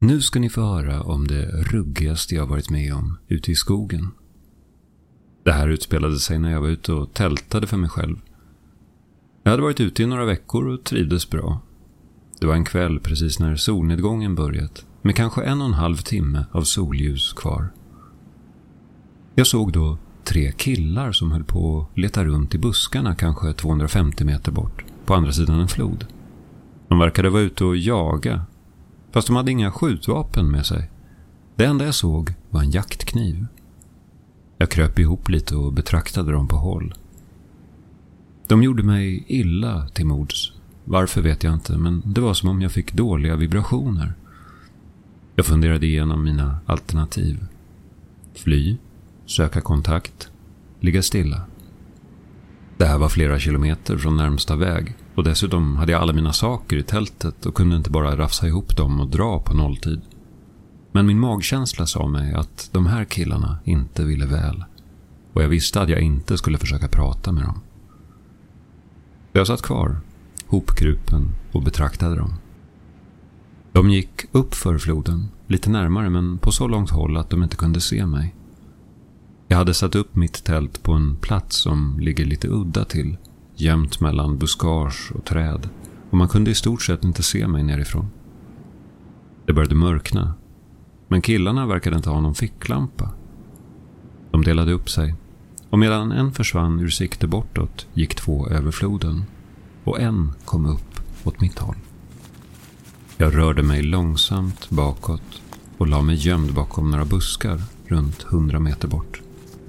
Nu ska ni få höra om det ruggigaste jag varit med om ute i skogen. Det här utspelade sig när jag var ute och tältade för mig själv. Jag hade varit ute i några veckor och trivdes bra. Det var en kväll precis när solnedgången börjat, med kanske 1,5 timme av solljus kvar. Jag såg då 3 killar som höll på att leta runt i buskarna kanske 250 meter bort, på andra sidan en flod. De verkade vara ute och jaga, fast de hade inga skjutvapen med sig. Det enda jag såg var en jaktkniv. Jag kröp ihop lite och betraktade dem på håll. De gjorde mig illa till mods. Varför vet jag inte, men det var som om jag fick dåliga vibrationer. Jag funderade igenom mina alternativ. Fly, söka kontakt, ligga stilla. Det här var flera kilometer från närmsta väg, och dessutom hade jag alla mina saker i tältet och kunde inte bara rafsa ihop dem och dra på nolltid. Men min magkänsla sa mig att de här killarna inte ville väl, och jag visste att jag inte skulle försöka prata med dem. Jag satt kvar, hopkrupen, och betraktade dem. De gick upp för floden, lite närmare men på så långt håll att de inte kunde se mig. Jag hade satt upp mitt tält på en plats som ligger lite udda till, jämt mellan buskage och träd, och man kunde i stort sett inte se mig nerifrån. Det började mörkna, men killarna verkade inte ha någon ficklampa. De delade upp sig, och medan en försvann ur sikte bortåt gick 2 över floden, och en kom upp åt mitt håll. Jag rörde mig långsamt bakåt och la mig gömd bakom några buskar runt 100 meter bort.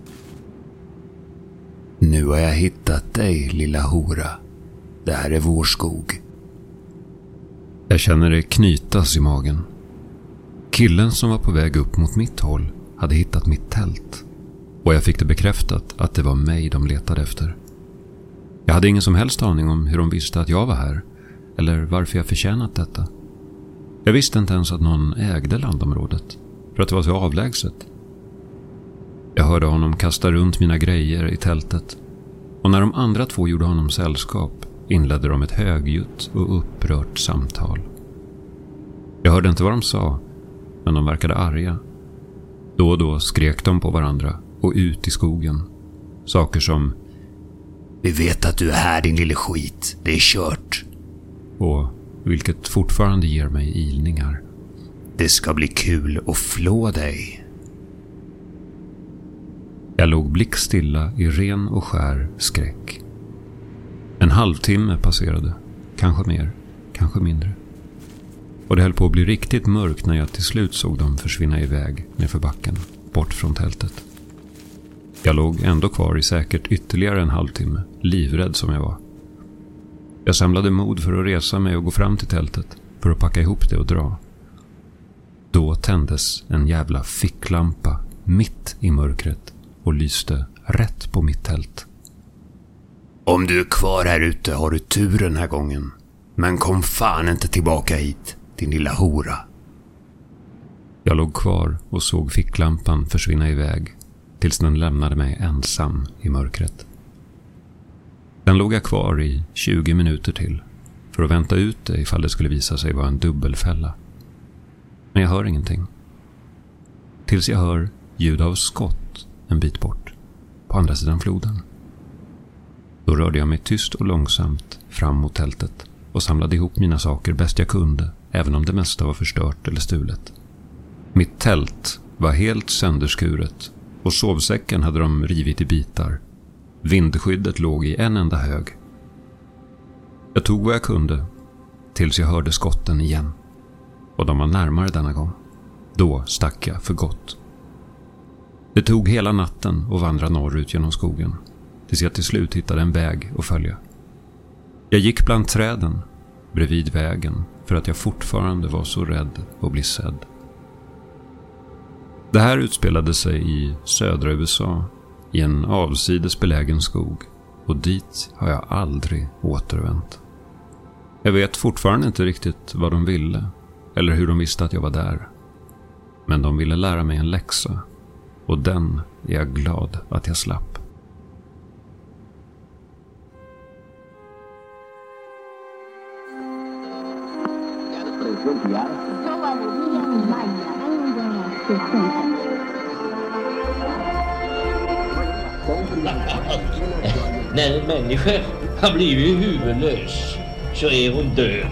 Nu har jag hittat dig, lilla hora. Det här är vår skog. Jag känner det knytas i magen. Killen som var på väg upp mot mitt håll hade hittat mitt tält, och jag fick det bekräftat att det var mig de letade efter. Jag hade ingen som helst aning om hur de visste att jag var här, eller varför jag förtjänat detta. Jag visste inte ens att någon ägde landområdet, för att det var så avlägset. Jag hörde honom kasta runt mina grejer i tältet, och när de andra 2 gjorde honom sällskap inledde de ett högljutt och upprört samtal. Jag hörde inte vad de sa, men de verkade arga. Då och då skrek de på varandra och ut i skogen. Saker som: Vi vet att du är här, din lille skit. Det är kört. Och, vilket fortfarande ger mig ilningar: Det ska bli kul att flå dig. Jag låg blickstilla i ren och skär skräck. En halvtimme passerade, kanske mer, kanske mindre. Och det höll på att bli riktigt mörkt när jag till slut såg dem försvinna iväg nerför backen, bort från tältet. Jag låg ändå kvar i säkert ytterligare en halvtimme, livrädd som jag var. Jag samlade mod för att resa mig och gå fram till tältet för att packa ihop det och dra. Då tändes en jävla ficklampa mitt i mörkret och lyste rätt på mitt tält. Om du är kvar här ute har du tur den här gången. Men kom fan inte tillbaka hit, din lilla hora. Jag låg kvar och såg ficklampan försvinna iväg tills den lämnade mig ensam i mörkret. Den låg jag kvar i 20 minuter till för att vänta ut det ifall det skulle visa sig vara en dubbelfälla. Men jag hör ingenting. Tills jag hör ljud av skott en bit bort, på andra sidan floden. Då rörde jag mig tyst och långsamt fram mot tältet och samlade ihop mina saker bäst jag kunde, även om det mesta var förstört eller stulet. Mitt tält var helt sönderskuret och sovsäcken hade de rivit i bitar. Vindskyddet låg i en enda hög. Jag tog vad jag kunde tills jag hörde skotten igen, och de var närmare denna gång. Då stack jag för gott. Det tog hela natten att vandra norrut genom skogen tills jag till slut hittade en väg att följa. Jag gick bland träden bredvid vägen för att jag fortfarande var så rädd att bli sedd. Det här utspelade sig i södra USA, i en avsides belägen skog, och dit har jag aldrig återvänt. Jag vet fortfarande inte riktigt vad de ville eller hur de visste att jag var där. Men de ville lära mig en läxa, och den är jag glad att jag slapp. Yo valería När en människa har blivit huvudlös så är hon död.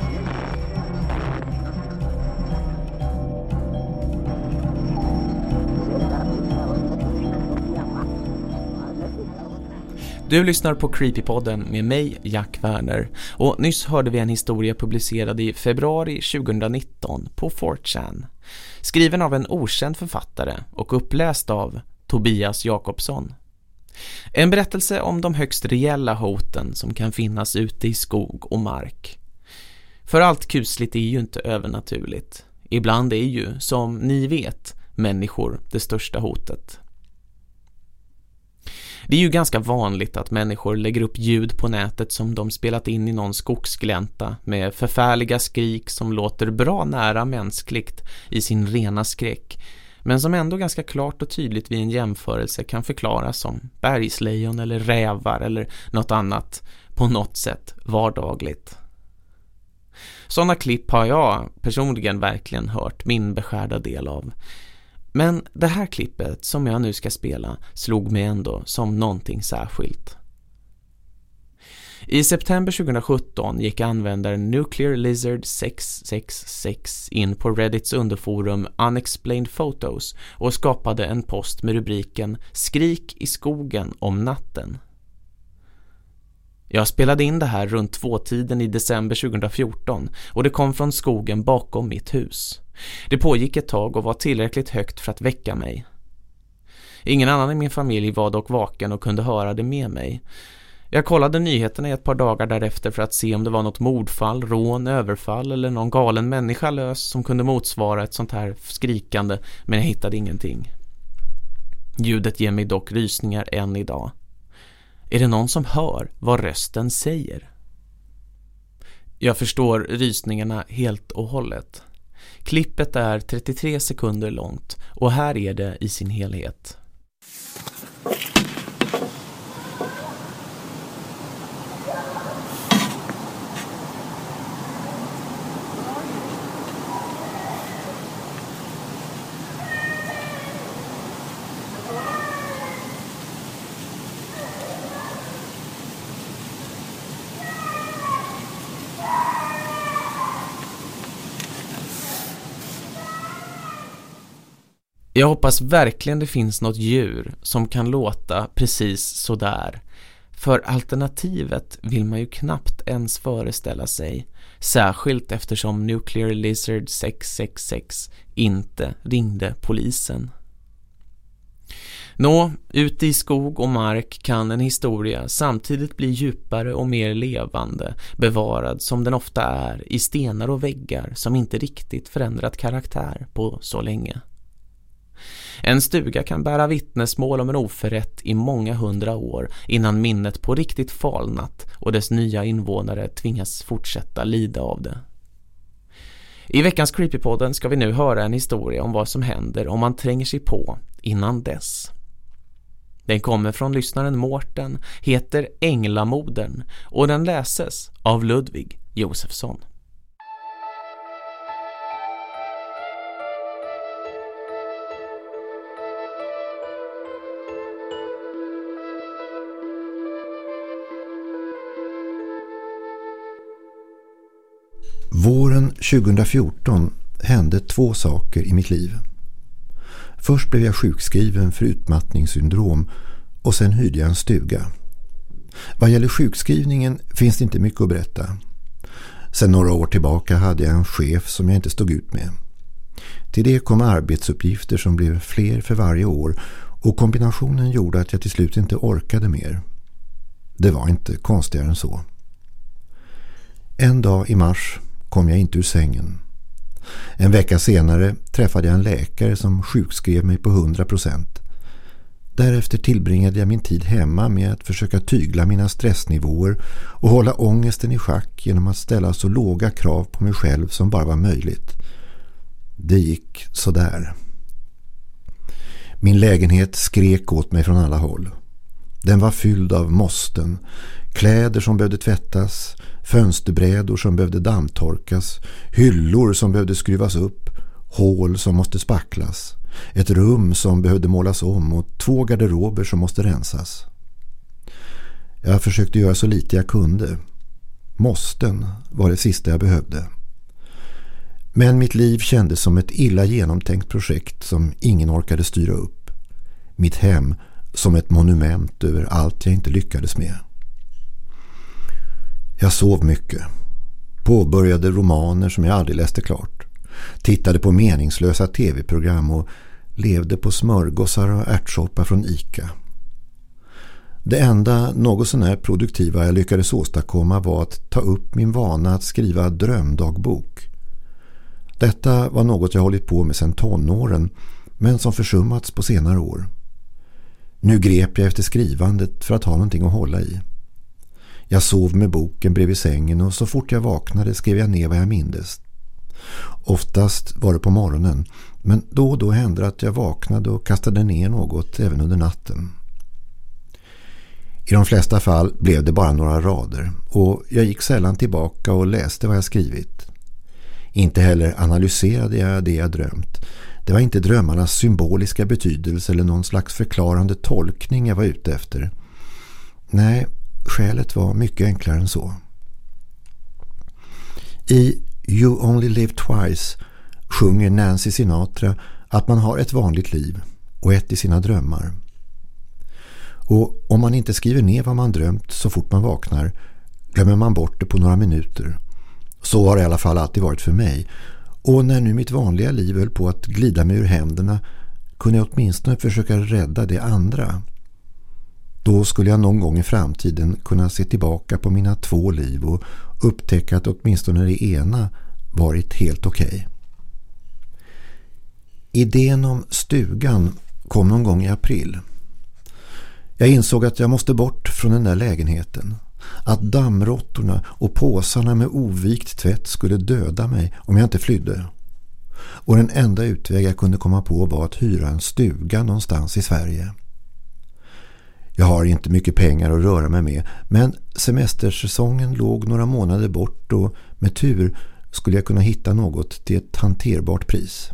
Du lyssnar på Creepypodden med mig, Jack Werner, och nyss hörde vi en historia publicerad i februari 2019 på 4chan, skriven av en okänd författare och uppläst av Tobias Jakobsson. En berättelse om de högst reella hoten som kan finnas ute i skog och mark. För allt kusligt är ju inte övernaturligt. Ibland är ju, som ni vet, människor det största hotet. Det är ju ganska vanligt att människor lägger upp ljud på nätet som de spelat in i någon skogsglänta med förfärliga skrik som låter bra nära mänskligt i sin rena skräck, men som ändå ganska klart och tydligt vid en jämförelse kan förklaras som bergslejon eller rävar eller något annat på något sätt vardagligt. Sådana klipp har jag personligen verkligen hört min beskärda del av. Men det här klippet som jag nu ska spela slog mig ändå som någonting särskilt. I september 2017 gick användaren Nuclear Lizard 666 in på Reddits underforum Unexplained Photos och skapade en post med rubriken "Skrik i skogen om natten". Jag spelade in det här runt 2-tiden i december 2014 och det kom från skogen bakom mitt hus. Det pågick ett tag och var tillräckligt högt för att väcka mig. Ingen annan i min familj var dock vaken och kunde höra det med mig. Jag kollade nyheterna i ett par dagar därefter för att se om det var något mordfall, rån, överfall eller någon galen människa lös som kunde motsvara ett sånt här skrikande, men jag hittade ingenting. Ljudet ger mig dock rysningar än idag. Är det någon som hör vad rösten säger? Jag förstår rysningarna helt och hållet. Klippet är 33 sekunder långt och här är det i sin helhet. Jag hoppas verkligen det finns något djur som kan låta precis så där. För alternativet vill man ju knappt ens föreställa sig. Särskilt eftersom Nuclear Lizard 666 inte ringde polisen. Nå, ute i skog och mark kan en historia samtidigt bli djupare och mer levande, bevarad som den ofta är i stenar och väggar som inte riktigt förändrat karaktär på så länge. En stuga kan bära vittnesmål om en oförrätt i många 100 år innan minnet på riktigt falnat och dess nya invånare tvingas fortsätta lida av det. I veckans Creepypodden ska vi nu höra en historia om vad som händer om man tränger sig på innan dess. Den kommer från lyssnaren Mårten, heter Änglamodern och den läses av Ludvig Josefsson. Våren 2014 hände 2 saker i mitt liv. Först blev jag sjukskriven för utmattningssyndrom och sen hyrde jag en stuga. Vad gäller sjukskrivningen finns det inte mycket att berätta. Sen några år tillbaka hade jag en chef som jag inte stod ut med. Till det kom arbetsuppgifter som blev fler för varje år och kombinationen gjorde att jag till slut inte orkade mer. Det var inte konstigare än så. En dag i mars kom jag inte ur sängen. En vecka senare träffade jag en läkare som sjukskrev mig på 100%. Därefter tillbringade jag min tid hemma med att försöka tygla mina stressnivåer och hålla ångesten i schack genom att ställa så låga krav på mig själv som bara var möjligt. Det gick så där. Min lägenhet skrek åt mig från alla håll. Den var fylld av måsten, kläder som behövde tvättas, fönsterbrädor som behövde dammtorkas, hyllor som behövde skruvas upp, hål som måste spacklas, ett rum som behövde målas om och 2 garderober som måste rensas. Jag försökte göra så lite jag kunde. Måsten var det sista jag behövde. Men mitt liv kändes som ett illa genomtänkt projekt som ingen orkade styra upp. Mitt hem som ett monument över allt jag inte lyckades med. Jag sov mycket. Påbörjade romaner som jag aldrig läste klart. Tittade på meningslösa tv-program och levde på smörgåsar och ärtsoppa från Ica. Det enda något sån här produktiva jag lyckades åstadkomma var att ta upp min vana att skriva drömdagbok. Detta var något jag hållit på med sedan tonåren, men som försummats på senare år. Nu grep jag efter skrivandet för att ha någonting att hålla i. Jag sov med boken bredvid sängen och så fort jag vaknade skrev jag ner vad jag mindes. Oftast var det på morgonen, men då och då hände att jag vaknade och kastade ner något även under natten. I de flesta fall blev det bara några rader och jag gick sällan tillbaka och läste vad jag skrivit. Inte heller analyserade jag det jag drömt. Det var inte drömmarnas symboliska betydelse eller någon slags förklarande tolkning jag var ute efter. Nej, skälet var mycket enklare än så. I You Only Live Twice sjunger Nancy Sinatra att man har ett vanligt liv och ett i sina drömmar. Och om man inte skriver ner vad man drömt så fort man vaknar glömmer man bort det på några minuter. Så har det i alla fall alltid varit för mig. Och när nu mitt vanliga liv höll på att glida mig ur händerna kunde jag åtminstone försöka rädda det andra. Då skulle jag någon gång i framtiden kunna se tillbaka på mina 2 liv och upptäcka att åtminstone det ena varit helt okej. Idén om stugan kom någon gång i april. Jag insåg att jag måste bort från den där lägenheten. Att dammråttorna och påsarna med ovikt tvätt skulle döda mig om jag inte flydde. Och den enda utväg jag kunde komma på var att hyra en stuga någonstans i Sverige. Jag har inte mycket pengar att röra mig med, men semestersäsongen låg några månader bort och med tur skulle jag kunna hitta något till ett hanterbart pris.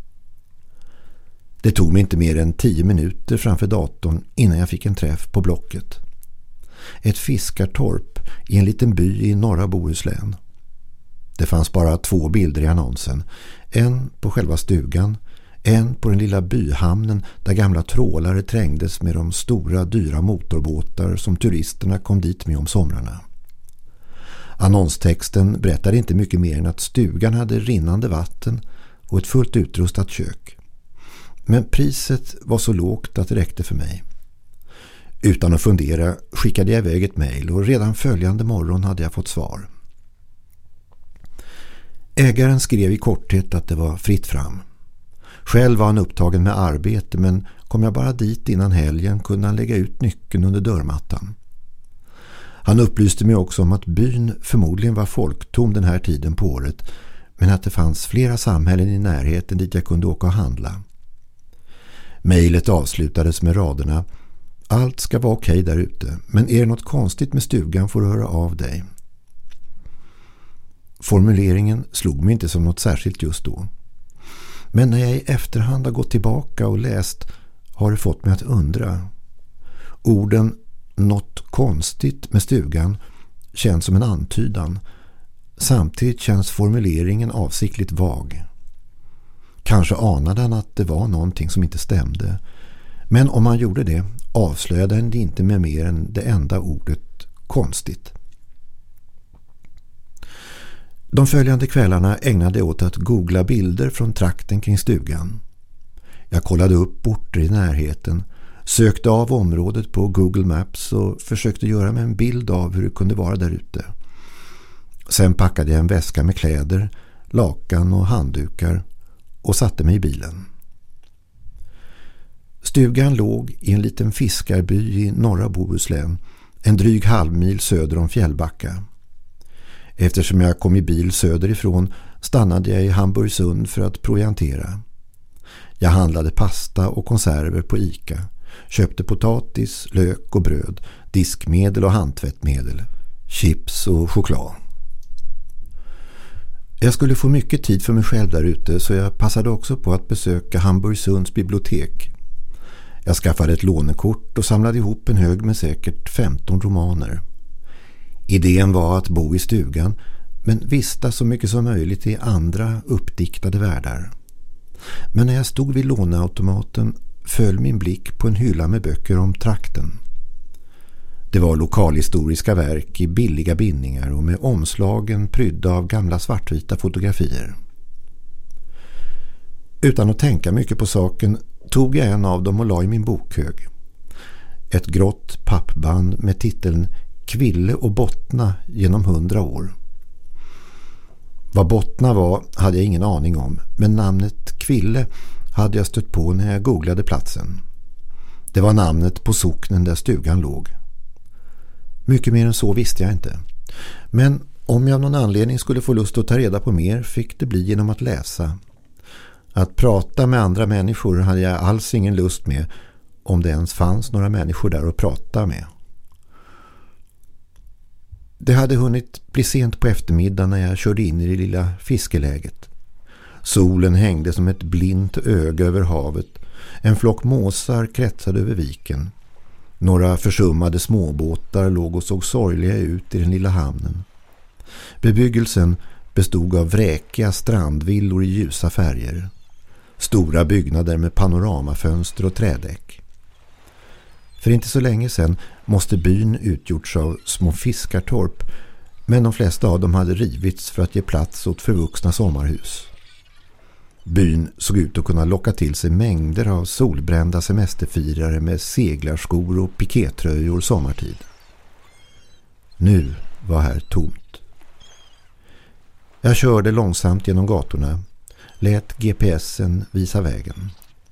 Det tog mig inte mer än 10 minuter framför datorn innan jag fick en träff på Blocket. Ett fiskartorp i en liten by i norra Bohuslän. Det fanns bara 2 bilder i annonsen. En på själva stugan, en på den lilla byhamnen där gamla trålare trängdes med de stora dyra motorbåtar som turisterna kom dit med om somrarna. Annonstexten berättade inte mycket mer än att stugan hade rinnande vatten och ett fullt utrustat kök. Men priset var så lågt att det räckte för mig. Utan att fundera skickade jag iväg ett mejl och redan följande morgon hade jag fått svar. Ägaren skrev i korthet att det var fritt fram. Själv var han upptagen med arbete, men kom jag bara dit innan helgen kunde han lägga ut nyckeln under dörrmattan. Han upplyste mig också om att byn förmodligen var folktom den här tiden på året, men att det fanns flera samhällen i närheten dit jag kunde åka och handla. Mejlet avslutades med raderna: allt ska vara okej där ute, men är det något konstigt med stugan får du höra av dig. Formuleringen slog mig inte som något särskilt just då. Men när jag i efterhand har gått tillbaka och läst har det fått mig att undra. Orden något konstigt med stugan känns som en antydan. Samtidigt känns formuleringen avsiktligt vag. Kanske anade han att det var någonting som inte stämde. Men om han gjorde det avslöjade han det inte med mer än det enda ordet konstigt. De följande kvällarna ägnade jag åt att googla bilder från trakten kring stugan. Jag kollade upp orter i närheten, sökte av området på Google Maps och försökte göra mig en bild av hur det kunde vara där ute. Sen packade jag en väska med kläder, lakan och handdukar och satte mig i bilen. Stugan låg i en liten fiskarby i norra Bohuslän, en dryg halvmil söder om Fjällbacka. Eftersom jag kom i bil söderifrån stannade jag i Hamburgsund för att proviantera. Jag handlade pasta och konserver på Ica, köpte potatis, lök och bröd, diskmedel och handtvättmedel, chips och choklad. Jag skulle få mycket tid för mig själv där ute, så jag passade också på att besöka Hamburgsunds bibliotek. Jag skaffade ett lånekort och samlade ihop en hög med säkert 15 romaner. Idén var att bo i stugan, men vistas så mycket som möjligt i andra uppdiktade världar. Men när jag stod vid låneautomaten föll min blick på en hylla med böcker om trakten. Det var lokalhistoriska verk i billiga bindningar och med omslagen prydda av gamla svartvita fotografier. Utan att tänka mycket på saken tog jag en av dem och la i min bokhög. Ett grått pappband med titeln Kville och Bottna genom 100 år. Vad Bottna var hade jag ingen aning om, men namnet Kville hade jag stött på när jag googlade platsen. Det var namnet på socknen där stugan låg. Mycket mer än så visste jag inte. Men om jag av någon anledning skulle få lust att ta reda på mer fick det bli genom att läsa. Att prata med andra människor hade jag alls ingen lust med, om det ens fanns några människor där att prata med. Det hade hunnit bli sent på eftermiddagen när jag körde in i det lilla fiskeläget. Solen hängde som ett blint öga över havet. En flock måsar kretsade över viken. Några försummade småbåtar låg och såg sorgliga ut i den lilla hamnen. Bebyggelsen bestod av vräkiga strandvillor i ljusa färger. Stora byggnader med panoramafönster och trädäck. För inte så länge sedan måste byn utgjorts av små fiskartorp, men de flesta av dem hade rivits för att ge plats åt förvuxna sommarhus. Byn såg ut att kunna locka till sig mängder av solbrända semesterfirare med seglarskor och pikétröjor sommartid. Nu var här tomt. Jag körde långsamt genom gatorna, lät GPSen visa vägen.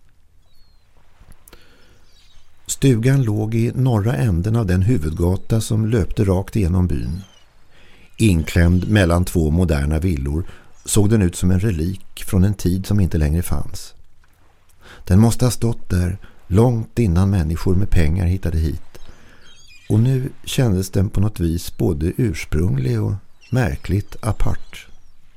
Stugan låg i norra änden av den huvudgata som löpte rakt igenom byn. Inklämd mellan två moderna villor såg den ut som en relik från en tid som inte längre fanns. Den måste ha stått där långt innan människor med pengar hittade hit. Och nu kändes den på något vis både ursprunglig och märkligt apart.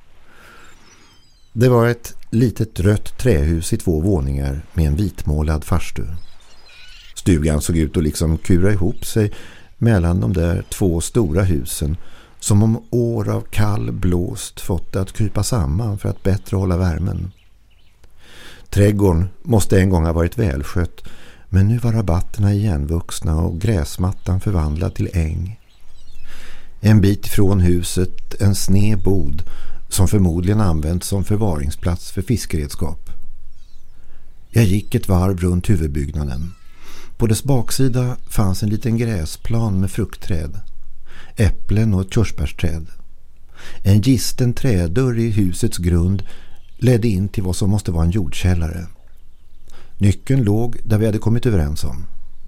Det var ett litet rött trähus i 2 våningar med en vitmålad farstu. Stugan såg ut att liksom kura ihop sig mellan de där 2 stora husen, som om år av kall blåst fått det att krypa samman för att bättre hålla värmen. Trädgården måste en gång ha varit välskött, men nu var rabatterna igenvuxna och gräsmattan förvandlad till äng. En bit från huset en sned bod som förmodligen använts som förvaringsplats för fiskeredskap. Jag gick ett varv runt huvudbyggnaden. På dess baksida fanns en liten gräsplan med fruktträd, äpplen och ett körsbärsträd. En gisten trädörr i husets grund ledde in till vad som måste vara en jordkällare. Nyckeln låg där vi hade kommit överens om.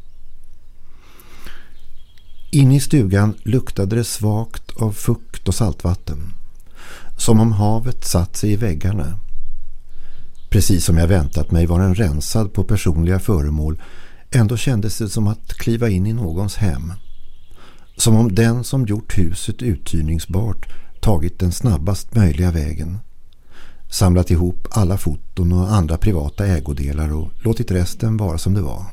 Inne i stugan luktade det svagt av fukt och saltvatten, som om havet satt sig i väggarna. Precis som jag väntat mig var den rensad på personliga föremål. Ändå kändes det som att kliva in i någons hem. Som om den som gjort huset uthyrningsbart tagit den snabbast möjliga vägen. Samlat ihop alla foton och andra privata ägodelar och låtit resten vara som det var.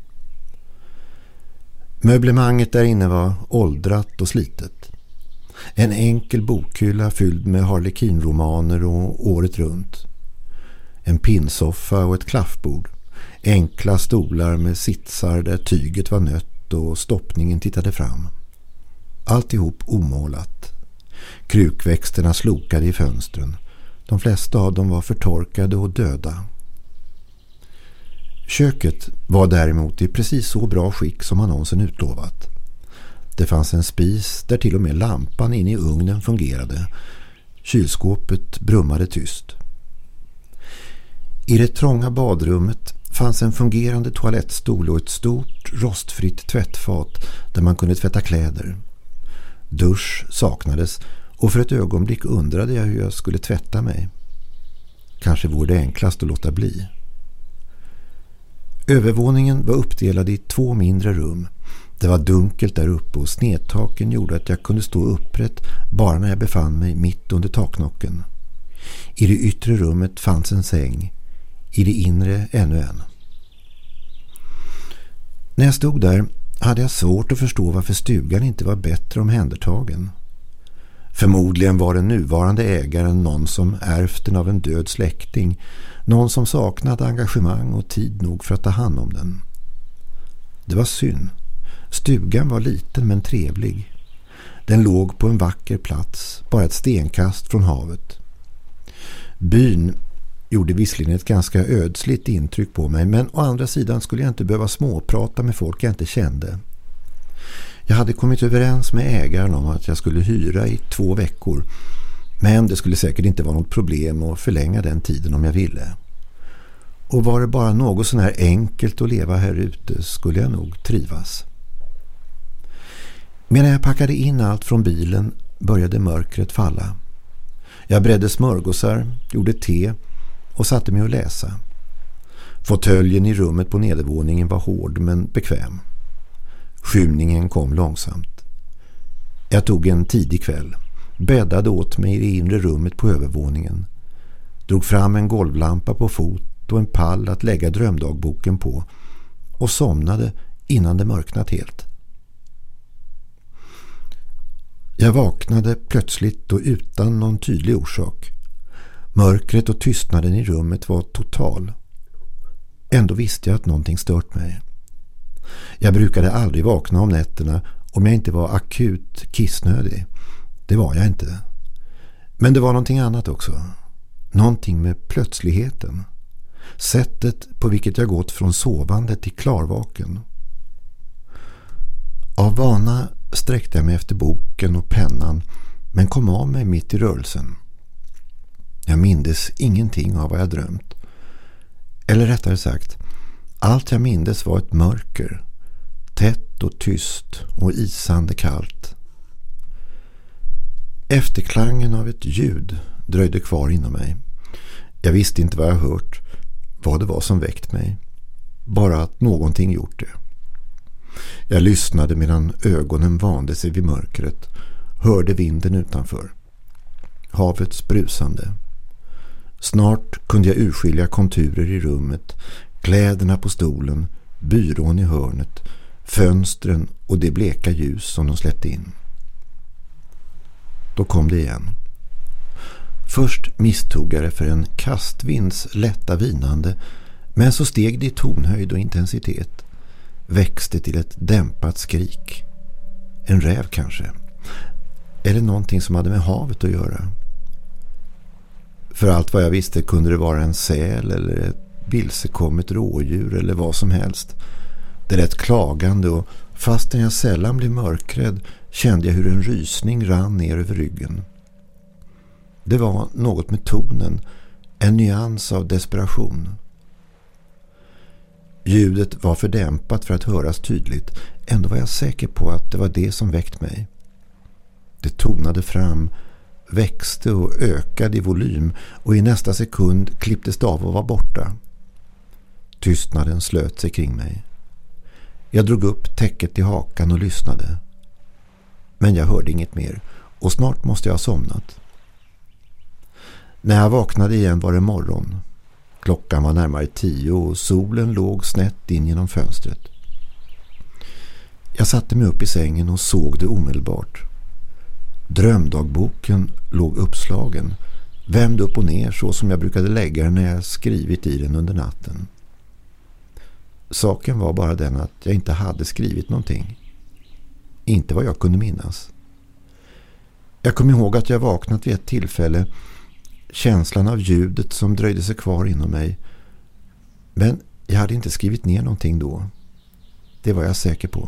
Möblemanget där inne var åldrat och slitet. En enkel bokhylla fylld med harlekinromaner och året runt. En pinnsoffa och ett klaffbord. Enkla stolar med sitsar där tyget var nött och stoppningen tittade fram. Alltihop omålat. Krukväxterna slokade i fönstren. De flesta av dem var förtorkade och döda. Köket var däremot i precis så bra skick som annonsen utlovat. Det fanns en spis där till och med lampan inne i ugnen fungerade. Kylskåpet brummade tyst. I det trånga badrummet fanns en fungerande toalettstol och ett stort rostfritt tvättfat där man kunde tvätta kläder. Dusch saknades och för ett ögonblick undrade jag hur jag skulle tvätta mig. Kanske vore det enklast att låta bli. Övervåningen var uppdelad i 2 mindre rum. Det var dunkelt där uppe och snedtaken gjorde att jag kunde stå upprätt bara när jag befann mig mitt under taknocken. I det yttre rummet fanns en säng, i det inre ännu en. När jag stod där hade jag svårt att förstå varför stugan inte var bättre omhändertagen. Förmodligen var den nuvarande ägaren någon som ärvt den av en död släkting, någon som saknade engagemang och tid nog för att ta hand om den. Det var synd. Stugan var liten men trevlig. Den låg på en vacker plats, bara ett stenkast från havet. Byn gjorde visserligen ett ganska ödsligt intryck på mig, men å andra sidan skulle jag inte behöva småprata med folk jag inte kände. Jag hade kommit överens med ägaren om att jag skulle hyra i 2 veckor, men det skulle säkert inte vara något problem att förlänga den tiden om jag ville. Och var det bara något sån här enkelt att leva här ute skulle jag nog trivas. Medan jag packade in allt från bilen började mörkret falla. Jag bredde smörgåsar, gjorde te och satte mig att läsa. Fåtöljen i rummet på nedervåningen var hård men bekväm. Skymningen kom långsamt. Jag tog en tidig kväll, bäddade åt mig i det inre rummet på övervåningen, drog fram en golvlampa på fot och en pall att lägga drömdagboken på och somnade innan det mörknat helt. Jag vaknade plötsligt och utan någon tydlig orsak. Mörkret och tystnaden i rummet var total. Ändå visste jag att någonting stört mig. Jag brukade aldrig vakna om nätterna om jag inte var akut kissnödig. Det var jag inte. Men det var någonting annat också. Någonting med plötsligheten. Sättet på vilket jag gått från sovande till klarvaken. Av vana sträckte jag mig efter boken och pennan, men kom av mig mitt i rörelsen. Jag mindes ingenting av vad jag drömt. Eller rättare sagt, allt jag mindes var ett mörker. Tätt och tyst och isande kallt. Efterklangen av ett ljud dröjde kvar inom mig. Jag visste inte vad jag hört, vad det var som väckt mig. Bara att någonting gjort det. Jag lyssnade medan ögonen vande sig vid mörkret, hörde vinden utanför. Havets brusande. Snart kunde jag urskilja konturer i rummet, kläderna på stolen, byrån i hörnet, fönstren och det bleka ljus som de släppte in. Då kom det igen. Först misstog jag det för en kastvinds lätta vinande, men så steg det i tonhöjd och intensitet. Växte till ett dämpat skrik. En räv kanske. Eller någonting som hade med havet att göra. För allt vad jag visste kunde det vara en säl eller ett vilsekommet rådjur eller vad som helst. Det lät klagande och fastän jag sällan blev mörkrädd kände jag hur en rysning rann ner över ryggen. Det var något med tonen, en nyans av desperation. Ljudet var för dämpat för att höras tydligt. Ändå var jag säker på att det var det som väckt mig. Det tonade fram, växte och ökade i volym och i nästa sekund klipptes det av och var borta. Tystnaden slöt sig kring mig. Jag drog upp täcket i hakan och lyssnade. Men jag hörde inget mer och snart måste jag ha somnat. När jag vaknade igen var det morgon. Klockan var närmare 10 och solen låg snett in genom fönstret. Jag satte mig upp i sängen och såg det omedelbart. Drömdagboken låg uppslagen, vänd upp och ner så som jag brukade lägga den när jag skrivit i den under natten. Saken var bara den att jag inte hade skrivit någonting. Inte vad jag kunde minnas. Jag kom ihåg att jag vaknat vid ett tillfälle, känslan av ljudet som dröjde sig kvar inom mig. Men jag hade inte skrivit ner någonting då. Det var jag säker på.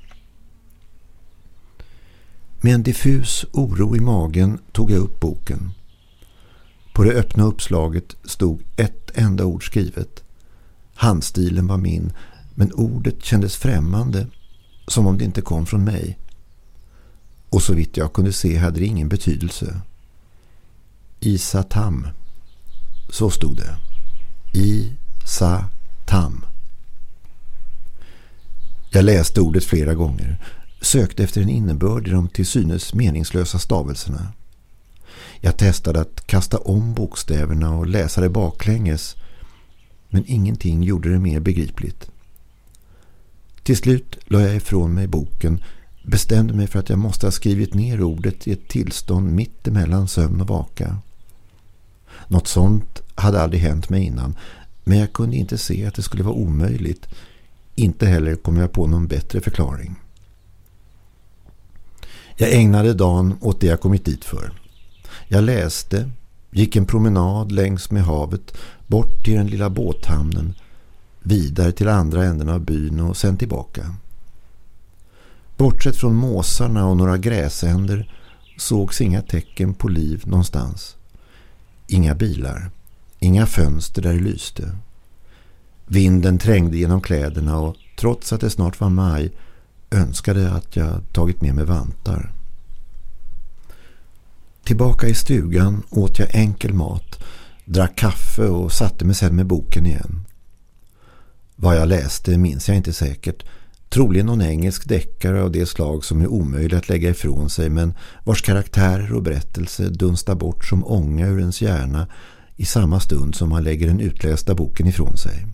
Med en diffus oro i magen tog jag upp boken. På det öppna uppslaget stod ett enda ord skrivet. Handstilen var min, men ordet kändes främmande, som om det inte kom från mig. Och så vitt jag kunde se hade det ingen betydelse. Isatam. Så stod det. Isatam. Jag läste ordet flera gånger. Sökte efter en innebörd i de till synes meningslösa stavelserna. Jag testade att kasta om bokstäverna och läsa det baklänges, men ingenting gjorde det mer begripligt. Till slut la jag ifrån mig boken, bestämde mig för att jag måste ha skrivit ner ordet i ett tillstånd mitt emellan sömn och vaka. Något sånt hade aldrig hänt mig innan, men jag kunde inte se att det skulle vara omöjligt. Inte heller kom jag på någon bättre förklaring. Jag ägnade dagen åt det jag kommit dit för. Jag läste, gick en promenad längs med havet, bort till den lilla båthamnen, vidare till andra änden av byn och sen tillbaka. Bortsett från måsarna och några gräsänder sågs inga tecken på liv någonstans. Inga bilar, inga fönster där det lyste. Vinden trängde genom kläderna och trots att det snart var maj önskade att jag tagit med mig vantar. Tillbaka i stugan åt jag enkel mat, drack kaffe och satte mig sedan med boken igen. Vad jag läste minns jag inte säkert. Troligen någon engelsk deckare av det slag som är omöjligt att lägga ifrån sig, men vars karaktärer och berättelse dunstar bort som ånga ur ens hjärna i samma stund som man lägger den utlästa boken ifrån sig.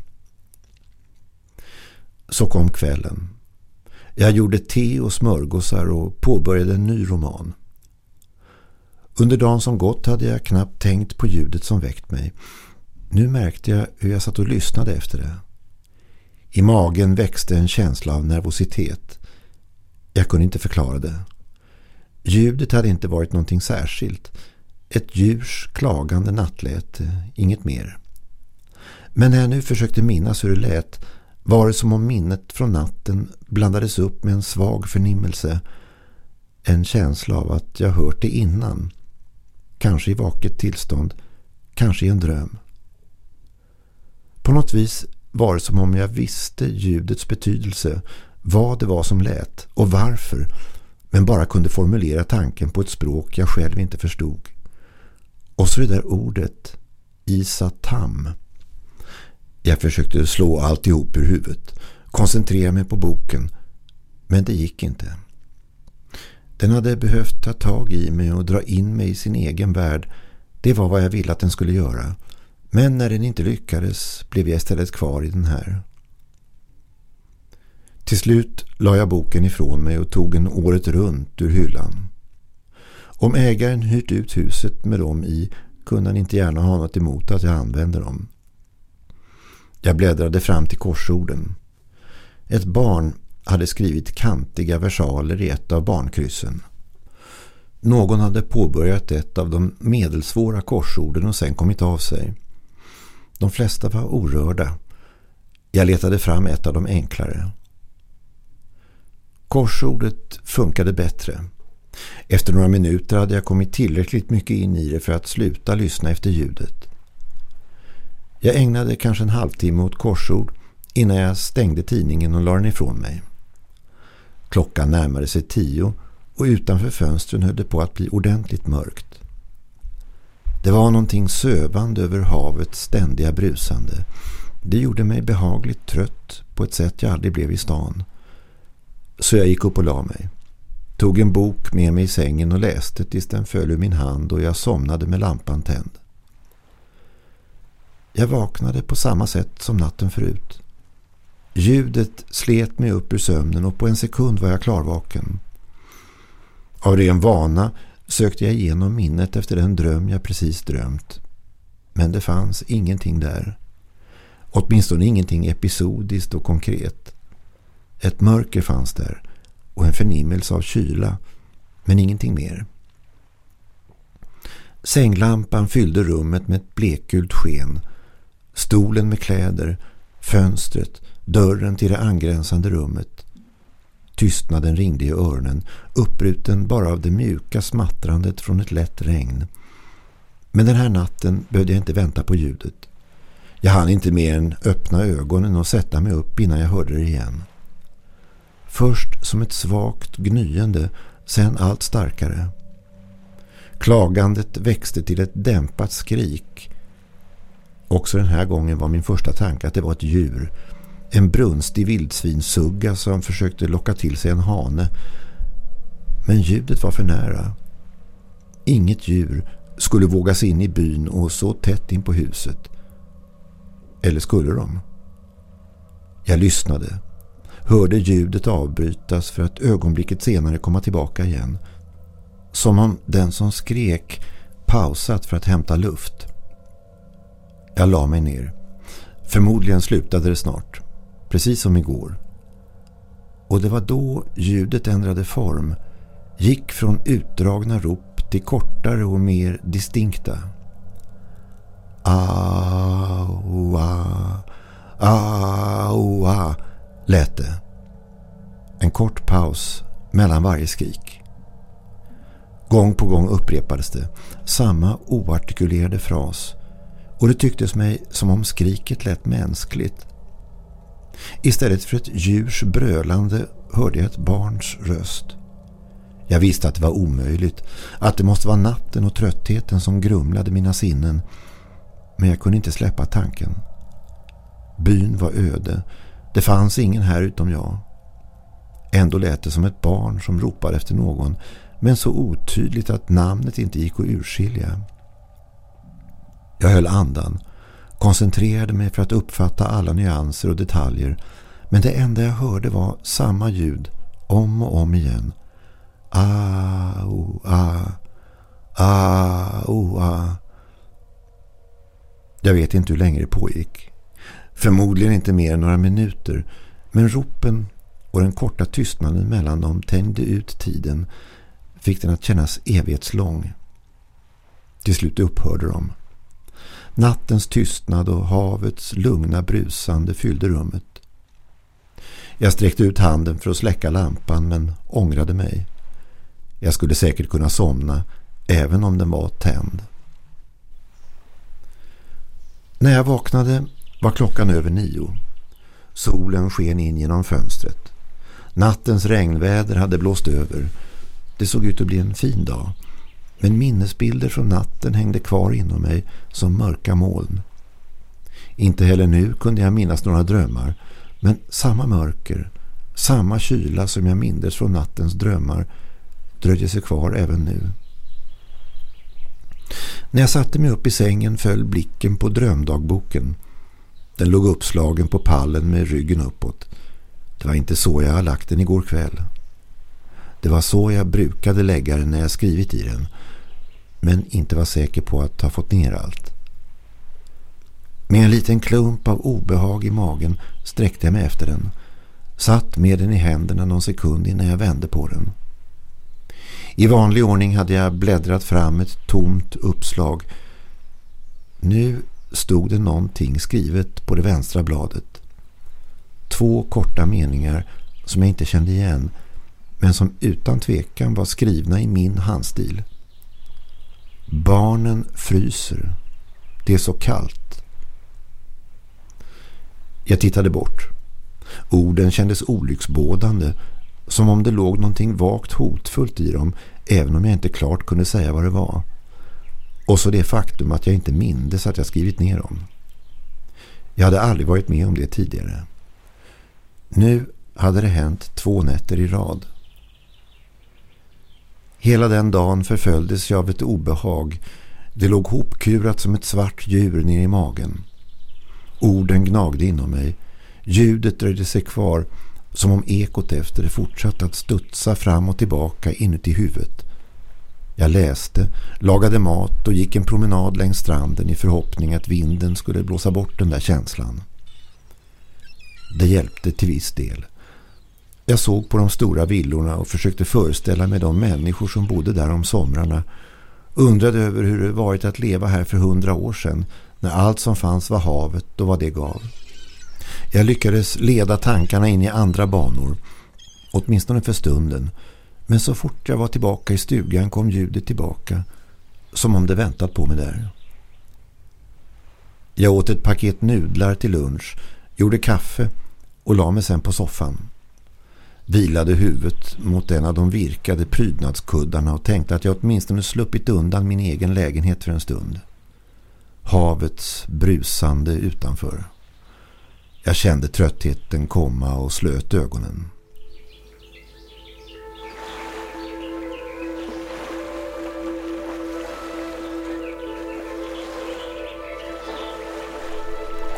Så kom kvällen. Jag gjorde te och smörgåsar och påbörjade en ny roman. Under dagen som gått hade jag knappt tänkt på ljudet som väckt mig. Nu märkte jag hur jag satt och lyssnade efter det. I magen växte en känsla av nervositet. Jag kunde inte förklara det. Ljudet hade inte varit någonting särskilt. Ett djurs klagande nattläte, inget mer. Men när jag nu försökte minnas hur det lät var det som om minnet från natten blandades upp med en svag förnimmelse. En känsla av att jag hört det innan. Kanske i vaket tillstånd, kanske i en dröm. På något vis var det som om jag visste ljudets betydelse, vad det var som lät och varför, men bara kunde formulera tanken på ett språk jag själv inte förstod. Och så det där ordet, Isatam. Jag försökte slå alltihop ur huvudet, koncentrera mig på boken, men det gick inte. Den hade behövt ta tag i mig och dra in mig i sin egen värld. Det var vad jag ville att den skulle göra. Men när den inte lyckades blev jag istället kvar i den här. Till slut la jag boken ifrån mig och tog en året runt ur hyllan. Om ägaren hyrt ut huset med dem i kunde han inte gärna ha något emot att jag använde dem. Jag bläddrade fram till korsorden. Ett barn hade skrivit kantiga versaler i ett av barnkryssen. Någon hade påbörjat ett av de medelsvåra korsorden och sen kommit av sig. De flesta var orörda. Jag letade fram ett av de enklare. Korsordet funkade bättre. Efter några minuter hade jag kommit tillräckligt mycket in i det för att sluta lyssna efter ljudet. Jag ägnade kanske en halvtimme åt korsord innan jag stängde tidningen och la den ifrån mig. Klockan närmade sig 10 och utanför fönstren höll det på att bli ordentligt mörkt. Det var någonting sövande över havets ständiga brusande. Det gjorde mig behagligt trött på ett sätt jag aldrig blev i stan. Så jag gick upp och la mig. Tog en bok med mig i sängen och läste tills den föll ur min hand och jag somnade med lampan tänd. Jag vaknade på samma sätt som natten förut. Ljudet slet mig upp ur sömnen och på en sekund var jag klarvaken. Av ren vana sökte jag igenom minnet efter den dröm jag precis drömt. Men det fanns ingenting där. Åtminstone ingenting episodiskt och konkret. Ett mörker fanns där och en förnimmelse av kyla, men ingenting mer. Sänglampan fyllde rummet med ett blekgult sken. Stolen med kläder, fönstret, dörren till det angränsande rummet. Tystnaden ringde i öronen, uppbruten bara av det mjuka smattrandet från ett lätt regn. Men den här natten behövde jag inte vänta på ljudet. Jag hann inte mer än öppna ögonen och sätta mig upp innan jag hörde det igen. Först som ett svagt gnyende, sen allt starkare. Klagandet växte till ett dämpat skrik. Också den här gången var min första tanke att det var ett djur. En brunstig vildsvinsugga som försökte locka till sig en hane. Men ljudet var för nära. Inget djur, skulle våga sig in i byn och så tätt in på huset. Eller skulle de? Jag lyssnade, hörde ljudet avbrytas för att ögonblicket senare komma tillbaka igen. Som om den som skrek pausat för att hämta luft. Jag la mig ner. Förmodligen slutade det snart, precis som igår. Och det var då ljudet ändrade form, gick från utdragna rop till kortare och mer distinkta. Aua, aua, lät det. En kort paus mellan varje skrik. Gång på gång upprepades det, samma oartikulerade fras, och det tycktes mig som om skriket lät mänskligt. Istället för ett djurs brölande hörde jag ett barns röst. Jag visste att det var omöjligt, att det måste vara natten och tröttheten som grumlade mina sinnen, men jag kunde inte släppa tanken. Byn var öde, det fanns ingen här utom jag. Ändå lät det som ett barn som ropade efter någon, men så otydligt att namnet inte gick att urskilja. Jag höll andan, koncentrerade mig för att uppfatta alla nyanser och detaljer, men det enda jag hörde var samma ljud om och om igen. Jag vet inte hur länge det pågick. Förmodligen inte mer än några minuter, men ropen och den korta tystnaden mellan dem tänjde ut tiden, fick den att kännas evighetslång. Till slut upphörde de. Nattens tystnad och havets lugna brusande fyllde rummet. Jag sträckte ut handen för att släcka lampan, men ångrade mig. Jag skulle säkert kunna somna även om den var tänd. När jag vaknade var klockan över 9. Solen sken in genom fönstret. Nattens regnväder hade blåst över. Det såg ut att bli en fin dag. Men minnesbilder från natten hängde kvar inom mig som mörka moln. Inte heller nu kunde jag minnas några drömmar, men samma mörker, samma kyla som jag mindes från nattens drömmar dröjde sig kvar även nu. När jag satte mig upp i sängen föll blicken på drömdagboken. Den låg uppslagen på pallen med ryggen uppåt. Det var inte så jag hade lagt den igår kväll. Det var så jag brukade lägga den när jag skrivit i den, men inte var säker på att ha fått ner allt. Med en liten klump av obehag i magen sträckte jag mig efter den. Satt med den i händerna någon sekund innan jag vände på den. I vanlig ordning hade jag bläddrat fram ett tomt uppslag. Nu stod det någonting skrivet på det vänstra bladet. 2 korta meningar som jag inte kände igen, men som utan tvekan var skrivna i min handstil. Barnen fryser. Det är så kallt. Jag tittade bort. Orden kändes olycksbådande, som om det låg någonting vagt hotfullt i dem, även om jag inte klart kunde säga vad det var. Och så det faktum att jag inte mindes att jag skrivit ner dem. Jag hade aldrig varit med om det tidigare. Nu hade det hänt 2 nätter i rad. Hela den dagen förföljdes jag av ett obehag. Det låg hopkurat som ett svart djur ner i magen. Orden gnagde inom mig. Ljudet dröjde sig kvar, som om ekot efter det fortsatte att studsa fram och tillbaka inuti huvudet. Jag läste, lagade mat och gick en promenad längs stranden i förhoppning att vinden skulle blåsa bort den där känslan. Det hjälpte till viss del. Jag såg på de stora villorna och försökte föreställa mig de människor som bodde där om somrarna. Undrade över hur det varit att leva här för 100 år sedan, när allt som fanns var havet och vad det gav. Jag lyckades leda tankarna in i andra banor, åtminstone för stunden. Men så fort jag var tillbaka i stugan kom ljudet tillbaka, som om det väntat på mig där. Jag åt ett paket nudlar till lunch, gjorde kaffe och la mig sen på soffan. Vilade huvudet mot en av de virkade prydnadskuddarna och tänkte att jag åtminstone sluppit undan min egen lägenhet för en stund. Havets brusande utanför. Jag kände tröttheten komma och slöt ögonen.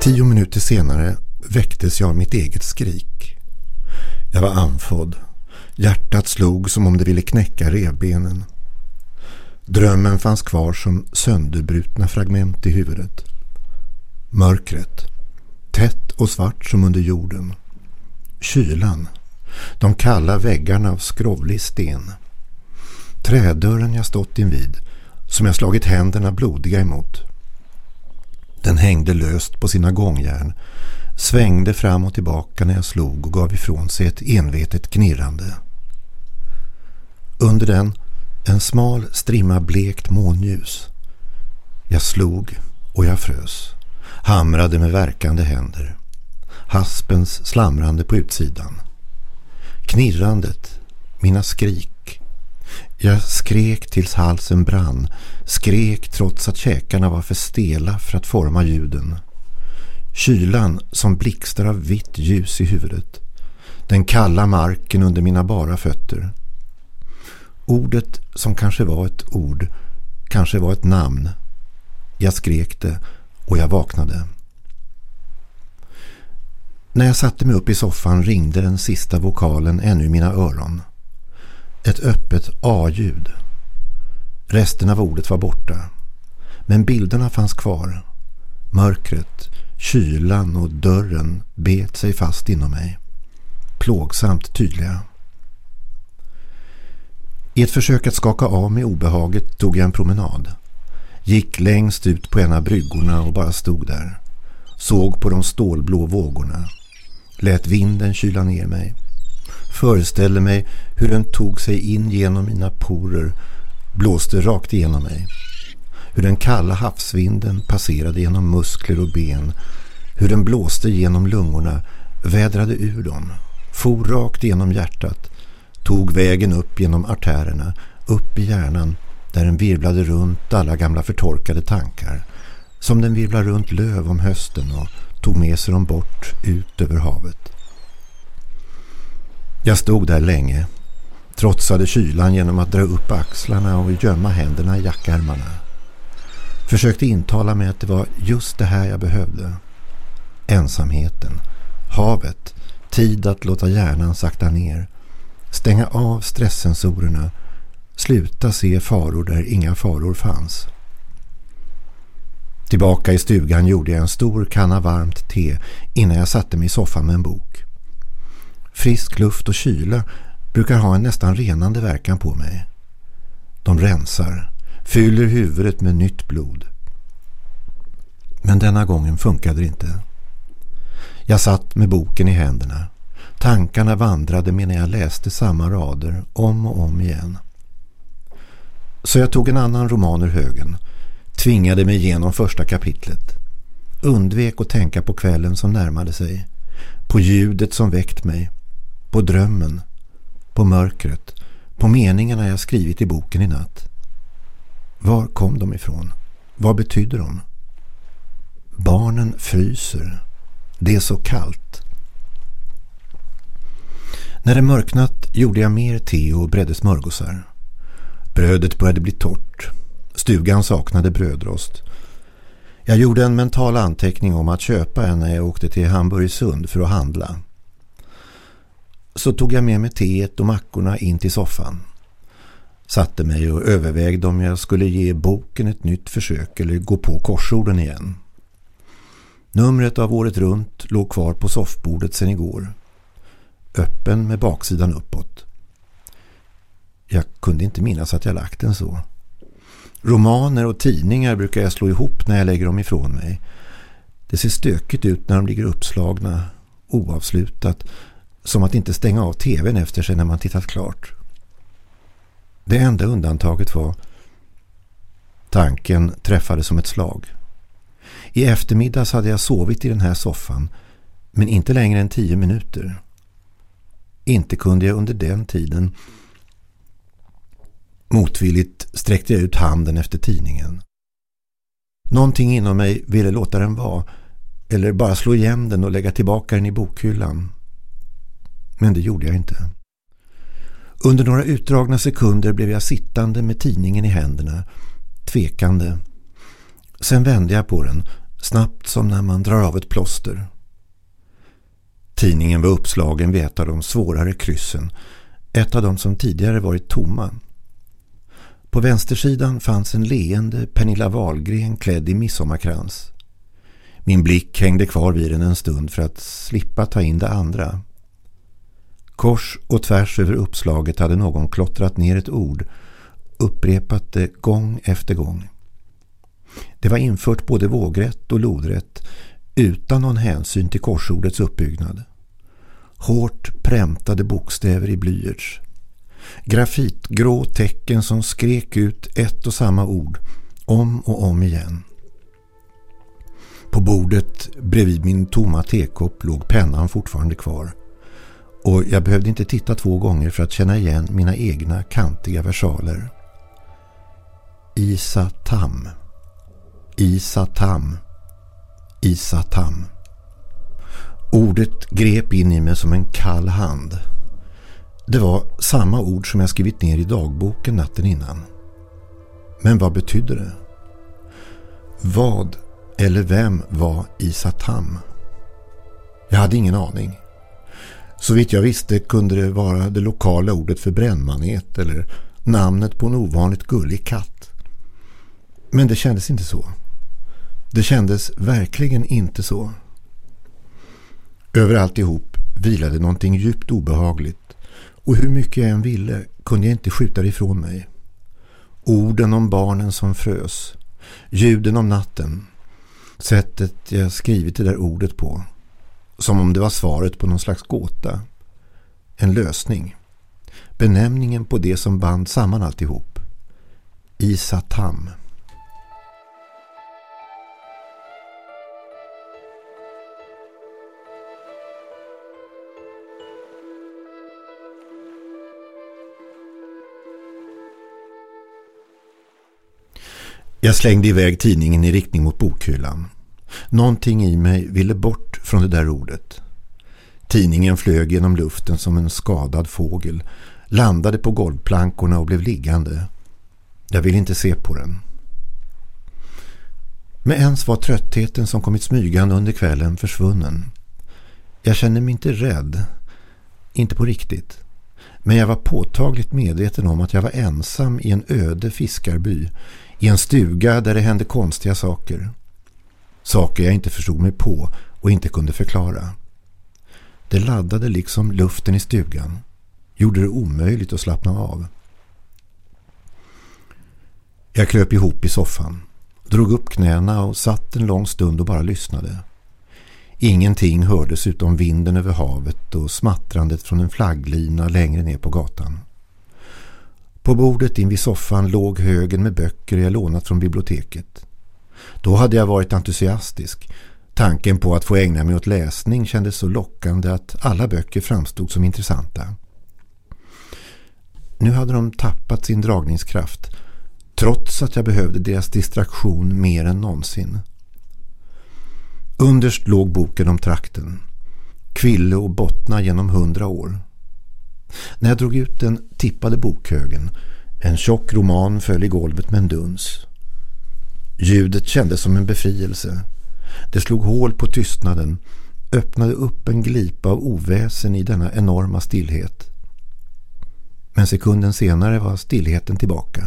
10 minuter senare väcktes jag av mitt eget skrik. Jag var andfådd. Hjärtat slog som om det ville knäcka revbenen. Drömmen fanns kvar som sönderbrutna fragment i huvudet. Mörkret, tätt och svart som under jorden. Kylan, de kalla väggarna av skrovlig sten. Trädörren jag stått invid, som jag slagit händerna blodiga emot. Den hängde löst på sina gångjärn, svängde fram och tillbaka när jag slog och gav ifrån sig ett envetet knirrande. Under den en smal strimma blekt månljus. Jag slog och jag frös, hamrade med verkande händer. Haspens slamrande på utsidan. Knirrandet, mina skrik. Jag skrek tills halsen brann, skrek trots att käkarna var för stela för att forma ljuden. Kylan som blixtar av vitt ljus i huvudet. Den kalla marken under mina bara fötter. Ordet som kanske var ett ord, kanske var ett namn. Jag skrek det och jag vaknade. När jag satte mig upp i soffan ringde den sista vokalen ännu i mina öron. Ett öppet A-ljud. Resten av ordet var borta. Men bilderna fanns kvar. Mörkret, kylan och dörren bet sig fast inom mig. Plågsamt tydliga. I ett försök att skaka av mig obehaget tog jag en promenad. Gick längst ut på en av bryggorna och bara stod där. Såg på de stålblå vågorna. Lät vinden kyla ner mig. Föreställde mig hur den tog sig in genom mina porer, blåste rakt igenom mig. Hur den kalla havsvinden passerade genom muskler och ben. Hur den blåste genom lungorna, vädrade ur dem. For rakt genom hjärtat. Tog vägen upp genom artärerna, upp i hjärnan där den virvlade runt alla gamla förtorkade tankar. Som den virvlar runt löv om hösten och tog med sig dem bort ut över havet. Jag stod där länge, trotsade kylan genom att dra upp axlarna och gömma händerna i jackärmarna. Försökte intala mig att det var just det här jag behövde. Ensamheten, havet, tid att låta hjärnan sakta ner. Stänga av stresssensorerna, sluta se faror där inga faror fanns. Tillbaka i stugan gjorde jag en stor kanna varmt te innan jag satte mig i soffan med en bok. Frisk luft och kyla brukar ha en nästan renande verkan på mig. De rensar, fyller huvudet med nytt blod. Men denna gången funkade det inte. Jag satt med boken i händerna. Tankarna vandrade medan jag läste samma rader om och om igen. Så jag tog en annan roman ur högen. Tvingade mig igenom första kapitlet. Undvek att tänka på kvällen som närmade sig. På ljudet som väckt mig. På drömmen. På mörkret. På meningarna jag skrivit i boken i natt. Var kom de ifrån? Vad betyder de? Barnen fryser. Det är så kallt. När det mörknat gjorde jag mer te och bredde smörgåsar. Brödet började bli torrt. Stugan saknade brödrost. Jag gjorde en mental anteckning om att köpa en när jag åkte till Hamburgsund för att handla. Så tog jag med mig teet och mackorna in till soffan. Satte mig och övervägde om jag skulle ge boken ett nytt försök eller gå på korsorden igen. Numret av Året runt låg kvar på soffbordet sedan igår. Öppen med baksidan uppåt. Jag kunde inte minnas att jag lagt den så. Romaner och tidningar brukar jag slå ihop när jag lägger dem ifrån mig. Det ser stökigt ut när de ligger uppslagna, oavslutat, som att inte stänga av tvn efter sig när man tittat klart. Det enda undantaget var tanken träffade som ett slag. I eftermiddags hade jag sovit i den här soffan, men inte längre än 10 minuter. Inte kunde jag under den tiden. Motvilligt sträckte jag ut handen efter tidningen. Någonting inom mig ville låta den vara, eller bara slå igen den och lägga tillbaka den i bokhyllan. Men det gjorde jag inte. Under några utdragna sekunder blev jag sittande med tidningen i händerna, tvekande. Sen vände jag på den, snabbt som när man drar av ett plåster. Tidningen var uppslagen vid ett av de svårare kryssen, ett av de som tidigare varit tomma. På vänstersidan fanns en leende Pernilla Wahlgren klädd i midsommarkrans. Min blick hängde kvar vid den en stund för att slippa ta in det andra. Kors och tvärs över uppslaget hade någon klottrat ner ett ord, upprepat det gång efter gång. Det var infört både vågrätt och lodrätt, utan någon hänsyn till korsordets uppbyggnad. Hårt prämtade bokstäver i blyerts. Grafitgrå tecken som skrek ut ett och samma ord, om och om igen. På bordet bredvid min tomma tekopp låg pennan fortfarande kvar. Och jag behövde inte titta 2 gånger för att känna igen mina egna kantiga versaler. Isatam. Isatam. Isatam. Ordet grep in i mig som en kall hand. Det var samma ord som jag skrivit ner i dagboken natten innan. Men vad betydde det? Vad eller vem var Isatam? Jag hade ingen aning. Så vitt jag visste kunde det vara det lokala ordet för brännmanet eller namnet på en ovanligt gullig katt. Men det kändes inte så. Det kändes verkligen inte så. Över alltihop vilade någonting djupt obehagligt, och hur mycket jag än ville kunde jag inte skjuta det ifrån mig. Orden om barnen som frös, ljuden om natten, sättet jag skrivit det där ordet på, som om det var svaret på någon slags gåta, en lösning, benämningen på det som band samman alltihop. Isatam. Jag slängde iväg tidningen i riktning mot bokhyllan. Någonting i mig ville bort från det där ordet. Tidningen flög genom luften som en skadad fågel, landade på golvplankorna och blev liggande. Jag ville inte se på den. Men ens var tröttheten som kommit smygande under kvällen försvunnen. Jag kände mig inte rädd, inte på riktigt. Men jag var påtagligt medveten om att jag var ensam i en öde fiskarby, i en stuga där det hände konstiga saker. Saker jag inte förstod mig på och inte kunde förklara. Det laddade liksom luften i stugan, gjorde det omöjligt att slappna av. Jag kröp ihop i soffan, drog upp knäna och satt en lång stund och bara lyssnade. Ingenting hördes utom vinden över havet och smattrandet från en flagglina längre ner på gatan. På bordet in vid soffan låg högen med böcker jag lånat från biblioteket. Då hade jag varit entusiastisk. Tanken på att få ägna mig åt läsning kändes så lockande att alla böcker framstod som intressanta. Nu hade de tappat sin dragningskraft, trots att jag behövde deras distraktion mer än någonsin. Underst låg boken om trakten. Kville och bottna genom 100 år. När jag drog ut den tippade bokhögen. En tjock roman föll i golvet med en duns. Ljudet kändes som en befrielse. Det slog hål på tystnaden, öppnade upp en glipa av oväsen i denna enorma stillhet. Men sekunden senare var stillheten tillbaka.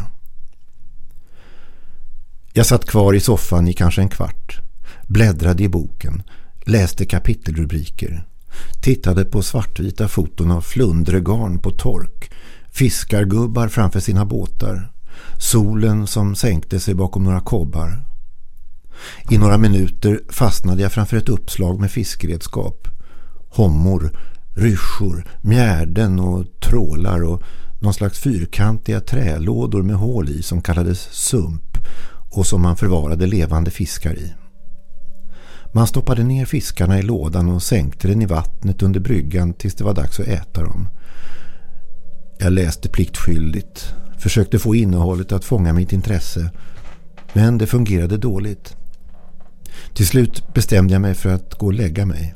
Jag satt kvar i soffan i kanske en kvart, bläddrade i boken, läste kapitelrubriker, tittade på svartvita foton av flundregarn på tork, fiskargubbar framför sina båtar, solen som sänkte sig bakom några kobbar. I några minuter fastnade jag framför ett uppslag med fiskredskap, hommor, ryschor, mjärden och trålar och någon slags fyrkantiga trälådor med hål i som kallades sump och som man förvarade levande fiskar i. Man stoppade ner fiskarna i lådan och sänkte den i vattnet under bryggan tills det var dags att äta dem. Jag läste pliktskyldigt, försökte få innehållet att fånga mitt intresse, men det fungerade dåligt. Till slut bestämde jag mig för att gå och lägga mig.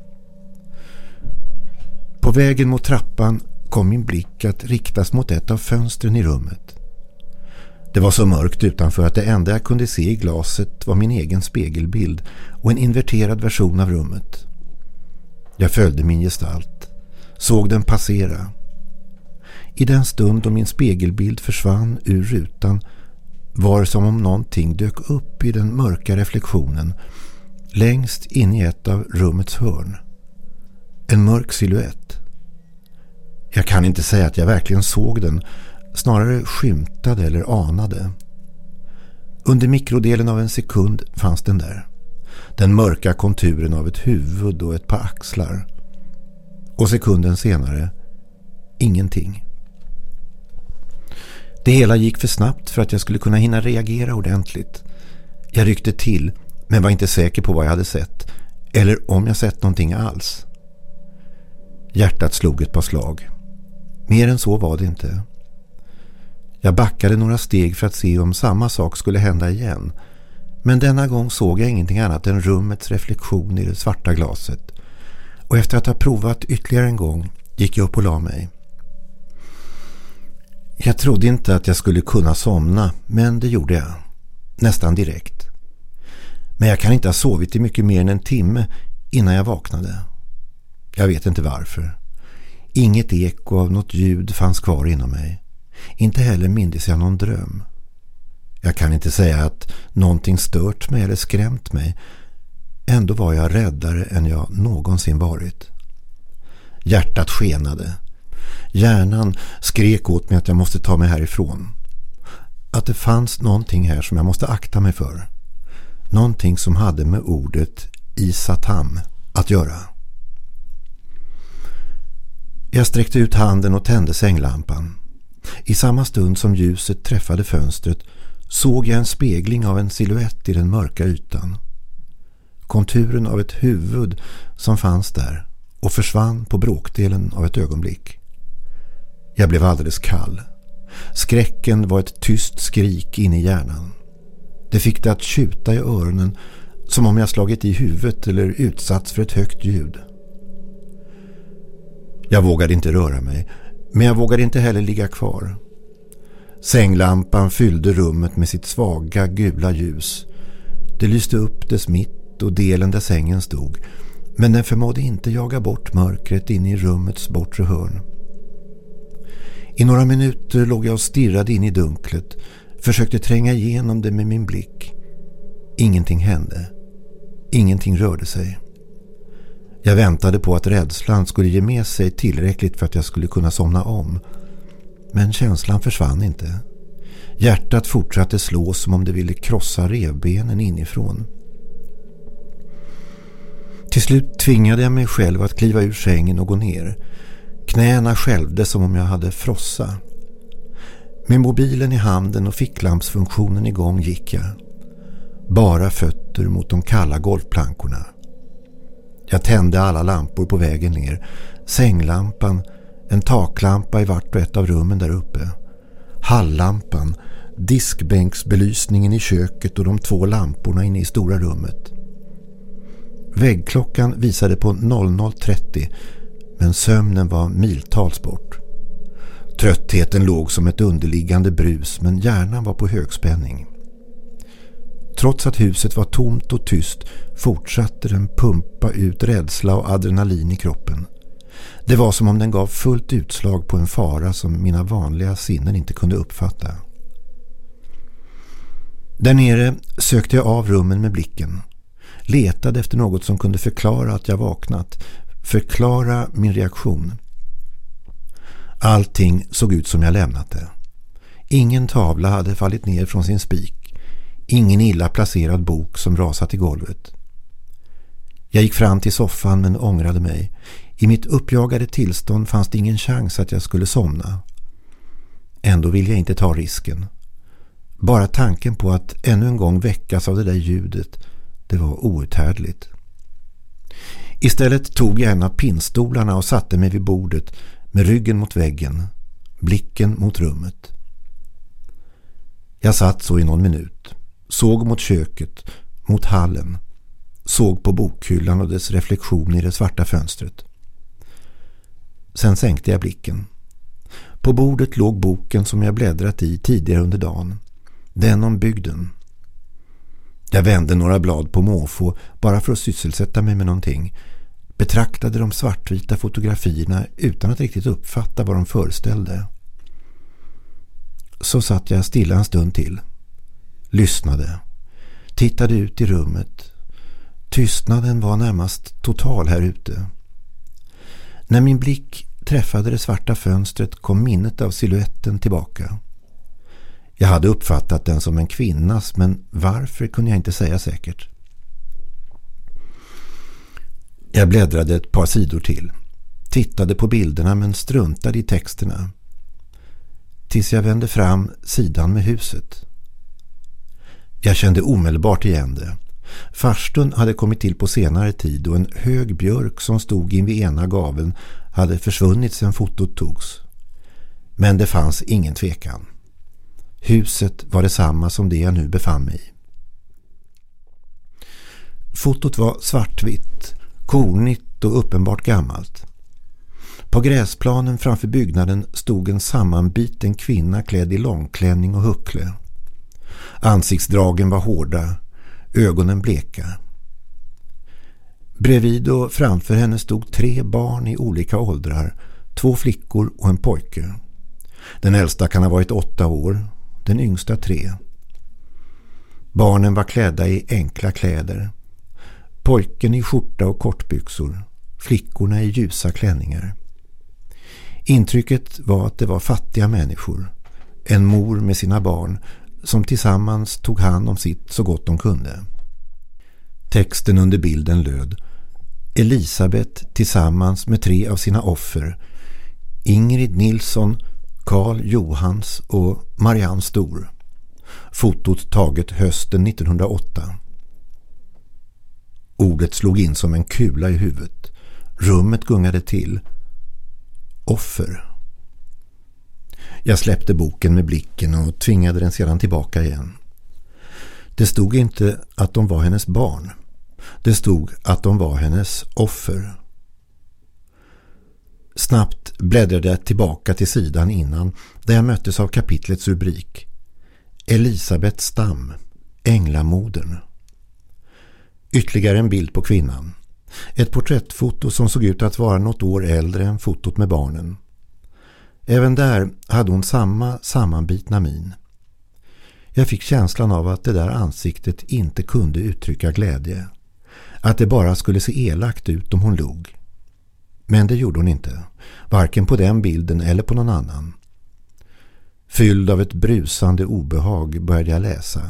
På vägen mot trappan kom min blick att riktas mot ett av fönstren i rummet. Det var så mörkt utanför att det enda jag kunde se i glaset var min egen spegelbild och en inverterad version av rummet. Jag följde min gestalt, såg den passera. I den stund då min spegelbild försvann ur rutan var det som om någonting dök upp i den mörka reflektionen längst in i ett av rummets hörn. En mörk silhuett. Jag kan inte säga att jag verkligen såg den, snarare skymtade eller anade. Under mikrodelen av en sekund fanns den där. Den mörka konturen av ett huvud och ett par axlar. Och sekunden senare, ingenting. Det hela gick för snabbt för att jag skulle kunna hinna reagera ordentligt. Jag ryckte till, men var inte säker på vad jag hade sett, eller om jag sett någonting alls. Hjärtat slog ett par slag. Mer än så var det inte. Jag backade några steg för att se om samma sak skulle hända igen. Men denna gång såg jag ingenting annat än rummets reflektion i det svarta glaset. Och efter att ha provat ytterligare en gång gick jag upp och la mig. Jag trodde inte att jag skulle kunna somna, men det gjorde jag. Nästan direkt. Men jag kan inte ha sovit i mycket mer än en timme innan jag vaknade. Jag vet inte varför. Inget eko av något ljud fanns kvar inom mig. Inte heller mindes jag någon dröm. Jag kan inte säga att någonting stört mig eller skrämt mig. Ändå var jag räddare än jag någonsin varit. Hjärtat skenade. Hjärnan skrek åt mig att jag måste ta mig härifrån. Att det fanns någonting här som jag måste akta mig för. Någonting som hade med ordet Isatam att göra. Jag sträckte ut handen och tände sänglampan. I samma stund som ljuset träffade fönstret såg jag en spegling av en silhuett i den mörka ytan. Konturen av ett huvud som fanns där och försvann på bråkdelen av ett ögonblick. Jag blev alldeles kall. Skräcken var ett tyst skrik in i hjärnan. Det fick det att tjuta i öronen som om jag slagit i huvudet eller utsatts för ett högt ljud. Jag vågade inte röra mig, men jag vågade inte heller ligga kvar. Sänglampan fyllde rummet med sitt svaga gula ljus. Det lyste upp dess mitt och delen där sängen stod, men den förmådde inte jaga bort mörkret in i rummets bortre hörn. I några minuter låg jag och stirrade in i dunklet, försökte tränga igenom det med min blick. Ingenting hände. Ingenting rörde sig. Jag väntade på att rädslan skulle ge med sig tillräckligt för att jag skulle kunna somna om. Men känslan försvann inte. Hjärtat fortsatte slå som om det ville krossa revbenen inifrån. Till slut tvingade jag mig själv att kliva ur sängen och gå ner. Knäna skälvde som om jag hade frossa. Med mobilen i handen och ficklampsfunktionen igång gick jag. Bara fötter mot de kalla golvplankorna. Jag tände alla lampor på vägen ner. Sänglampan, en taklampa i vart och ett av rummen där uppe. Halllampan, diskbänksbelysningen i köket och de 2 lamporna inne i stora rummet. Väggklockan visade på 00:30, men sömnen var miltals bort. Tröttheten låg som ett underliggande brus, men hjärnan var på högspänning. Trots att huset var tomt och tyst fortsatte den pumpa ut rädsla och adrenalin i kroppen. Det var som om den gav fullt utslag på en fara som mina vanliga sinnen inte kunde uppfatta. Där nere sökte jag av rummen med blicken. Letade efter något som kunde förklara att jag vaknat. Förklara min reaktion. Allting såg ut som jag lämnat det. Ingen tavla hade fallit ner från sin spik. Ingen illa placerad bok som rasat i golvet. Jag gick fram till soffan men ångrade mig. I mitt uppjagade tillstånd fanns det ingen chans att jag skulle somna. Ändå ville jag inte ta risken. Bara tanken på att ännu en gång väckas av det där ljudet, det var outhärdligt. Istället tog jag en av pinnstolarna och satte mig vid bordet med ryggen mot väggen, blicken mot rummet. Jag satt så i någon minut, såg mot köket, mot hallen, såg på bokhyllan och dess reflektion i det svarta fönstret. Sen sänkte jag blicken. På bordet låg boken som jag bläddrat i tidigare under dagen. Den om bygden. Jag vände några blad på måfå bara för att sysselsätta mig med någonting. Betraktade de svartvita fotografierna utan att riktigt uppfatta vad de föreställde. Så satt jag stilla en stund till. Lyssnade. Tittade ut i rummet. Tystnaden var närmast total här ute. När min blick träffade det svarta fönstret kom minnet av siluetten tillbaka. Jag hade uppfattat den som en kvinnas, men varför kunde jag inte säga säkert. Jag bläddrade ett par sidor till. Tittade på bilderna men struntade i texterna. Tills jag vände fram sidan med huset. Jag kände omedelbart igen det. Farstun hade kommit till på senare tid och en hög björk som stod invid ena gaveln hade försvunnit sedan fotot togs. Men det fanns ingen tvekan. Huset var detsamma som det jag nu befann mig i. Fotot var svartvitt, kornigt och uppenbart gammalt. På gräsplanen framför byggnaden stod en sammanbiten kvinna klädd i långklänning och huckle. Ansiktsdragen var hårda, ögonen bleka. Bredvid och framför henne stod 3 barn i olika åldrar, 2 flickor och en pojke. Den äldsta kan ha varit 8 år, den yngsta 3. Barnen var klädda i enkla kläder. Pojken i skjorta och kortbyxor, flickorna i ljusa klänningar. Intrycket var att det var fattiga människor, en mor med sina barn som tillsammans tog hand om sitt så gott de kunde. Texten under bilden löd: Elisabeth tillsammans med 3 av sina offer, Ingrid Nilsson, Karl Johans och Marianne Stor. Fotot taget hösten 1908. Ordet slog in som en kula i huvudet. Rummet gungade till. Offer. Jag släppte boken med blicken och tvingade den sedan tillbaka igen. Det stod inte att de var hennes barn. Det stod att de var hennes offer. Snabbt bläddrade jag tillbaka till sidan innan, där jag möttes av kapitlets rubrik. Elisabeth Stam, Änglamodern. Ytterligare en bild på kvinnan. Ett porträttfoto som såg ut att vara något år äldre än fotot med barnen. Även där hade hon samma sammanbitna min. Jag fick känslan av att det där ansiktet inte kunde uttrycka glädje. Att det bara skulle se elakt ut om hon log. Men det gjorde hon inte. Varken på den bilden eller på någon annan. Fylld av ett brusande obehag började jag läsa.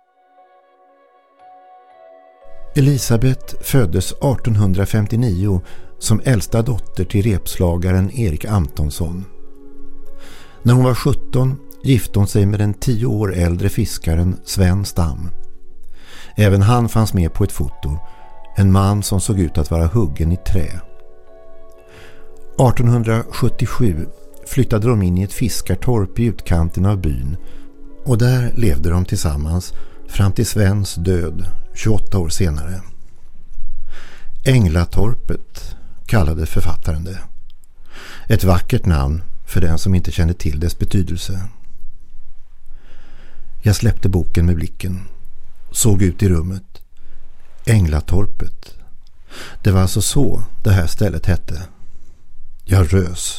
Elisabeth föddes 1859 som äldsta dotter till repslagaren Erik Antonsson. När hon var 17 gifte hon sig med den 10 år äldre fiskaren Sven Stam. Även han fanns med på ett foto, en man som såg ut att vara huggen i trä. 1877 flyttade de in i ett fiskartorp i utkanten av byn och där levde de tillsammans fram till Svens död 28 år senare. Änglatorpet kallade författaren det. Ett vackert namn för den som inte kände till dess betydelse. Jag släppte boken med blicken. Såg ut i rummet. Änglatorpet. Det var alltså så det här stället hette. Jag rös.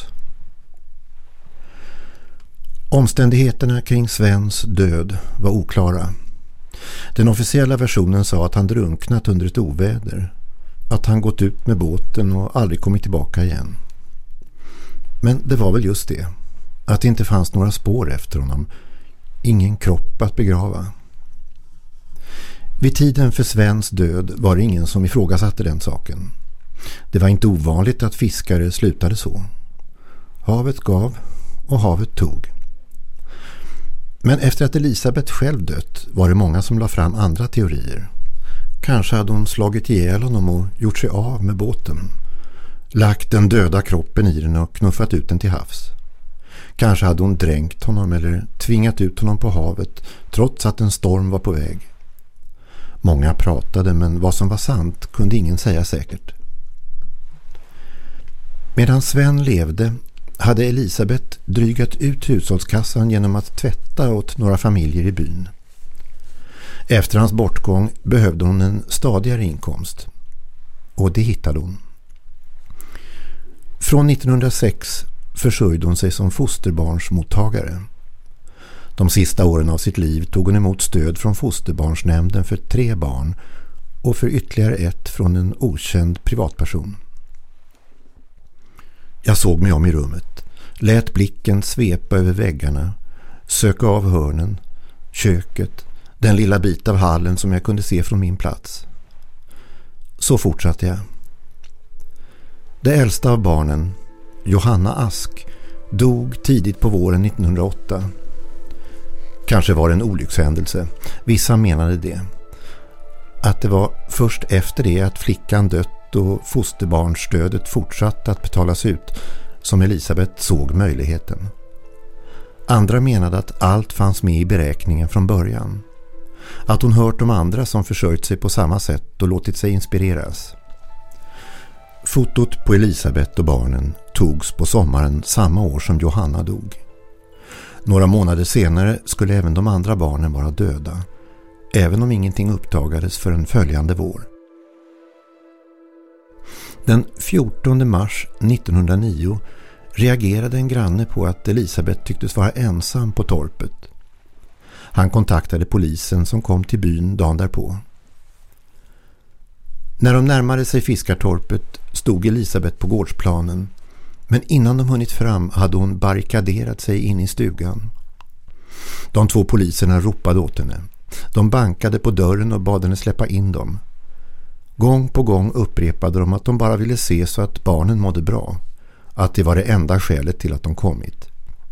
Omständigheterna kring Svens död var oklara. Den officiella versionen sa att han drunknat under ett oväder. Att han gått ut med båten och aldrig kommit tillbaka igen. Men det var väl just det. Att det inte fanns några spår efter honom. Ingen kropp att begrava. Vid tiden för Svens död var det ingen som ifrågasatte den saken. Det var inte ovanligt att fiskare slutade så. Havet gav och havet tog. Men efter att Elisabeth själv dött var det många som la fram andra teorier. Kanske hade hon slagit ihjäl honom och gjort sig av med båten. Lagt den döda kroppen i den och knuffat ut den till havs. Kanske hade hon dränkt honom eller tvingat ut honom på havet trots att en storm var på väg. Många pratade, men vad som var sant kunde ingen säga säkert. Medan Sven levde hade Elisabeth drygat ut hushållskassan genom att tvätta åt några familjer i byn. Efter hans bortgång behövde hon en stadigare inkomst. Och det hittade hon. Från 1906 försörjde hon sig som fosterbarnsmottagare. De sista åren av sitt liv tog hon emot stöd från fosterbarnsnämnden för 3 barn och för ytterligare ett från en okänd privatperson. Jag såg mig om i rummet, lät blicken svepa över väggarna, söka av hörnen, köket, den lilla bit av hallen som jag kunde se från min plats. Så fortsatte jag. Det äldsta av barnen, Johanna Ask, dog tidigt på våren 1908. Kanske var det en olyckshändelse. Vissa menade det. Att det var först efter det att flickan dött och fosterbarnstödet fortsatte att betalas ut som Elisabeth såg möjligheten. Andra menade att allt fanns med i beräkningen från början. Att hon hört de andra som försörjt sig på samma sätt och låtit sig inspireras. Fotot på Elisabeth och barnen togs på sommaren samma år som Johanna dog. Några månader senare skulle även de andra barnen vara döda, även om ingenting uppdagades förrän följande vår. Den 14 mars 1909 reagerade en granne på att Elisabeth tycktes vara ensam på torpet. Han kontaktade polisen som kom till byn dagen därpå. När de närmade sig fiskartorpet stod Elisabeth på gårdsplanen, men innan de hunnit fram hade hon barrikaderat sig in i stugan. De 2 poliserna ropade åt henne. De bankade på dörren och bad henne släppa in dem. Gång på gång upprepade de att de bara ville se så att barnen mådde bra, att det var det enda skälet till att de kommit.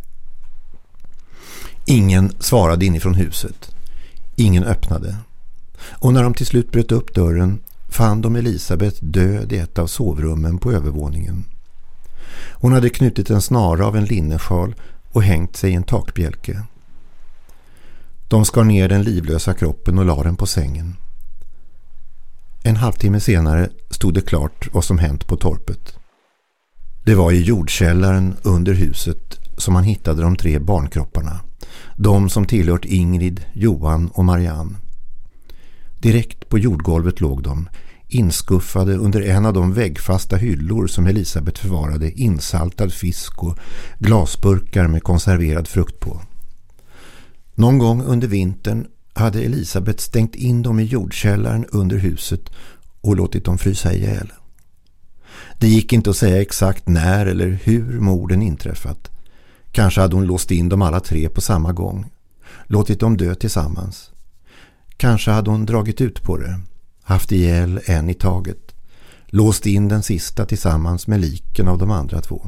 Ingen svarade inifrån huset. Ingen öppnade. Och när de till slut bröt upp dörren fann de Elisabeth död i ett av sovrummen på övervåningen. Hon hade knutit en snara av en linnesjal och hängt sig i en takbjälke. De skar ner den livlösa kroppen och la den på sängen. En halvtimme senare stod det klart vad som hänt på torpet. Det var i jordkällaren under huset som man hittade de 3 barnkropparna. De som tillhört Ingrid, Johan och Marianne. Direkt på jordgolvet låg de, inskuffade under en av de väggfasta hyllor som Elisabeth förvarade insaltad fisk och glasburkar med konserverad frukt på. Någon gång under vintern hade Elisabeth stängt in dem i jordkällaren under huset och låtit dem frysa ihjäl. Det gick inte att säga exakt när eller hur morden inträffat. Kanske hade hon låst in dem alla 3 på samma gång, låtit dem dö tillsammans. Kanske hade hon dragit ut på det, haft ihjäl en i taget, låst in den sista tillsammans med liken av de andra 2.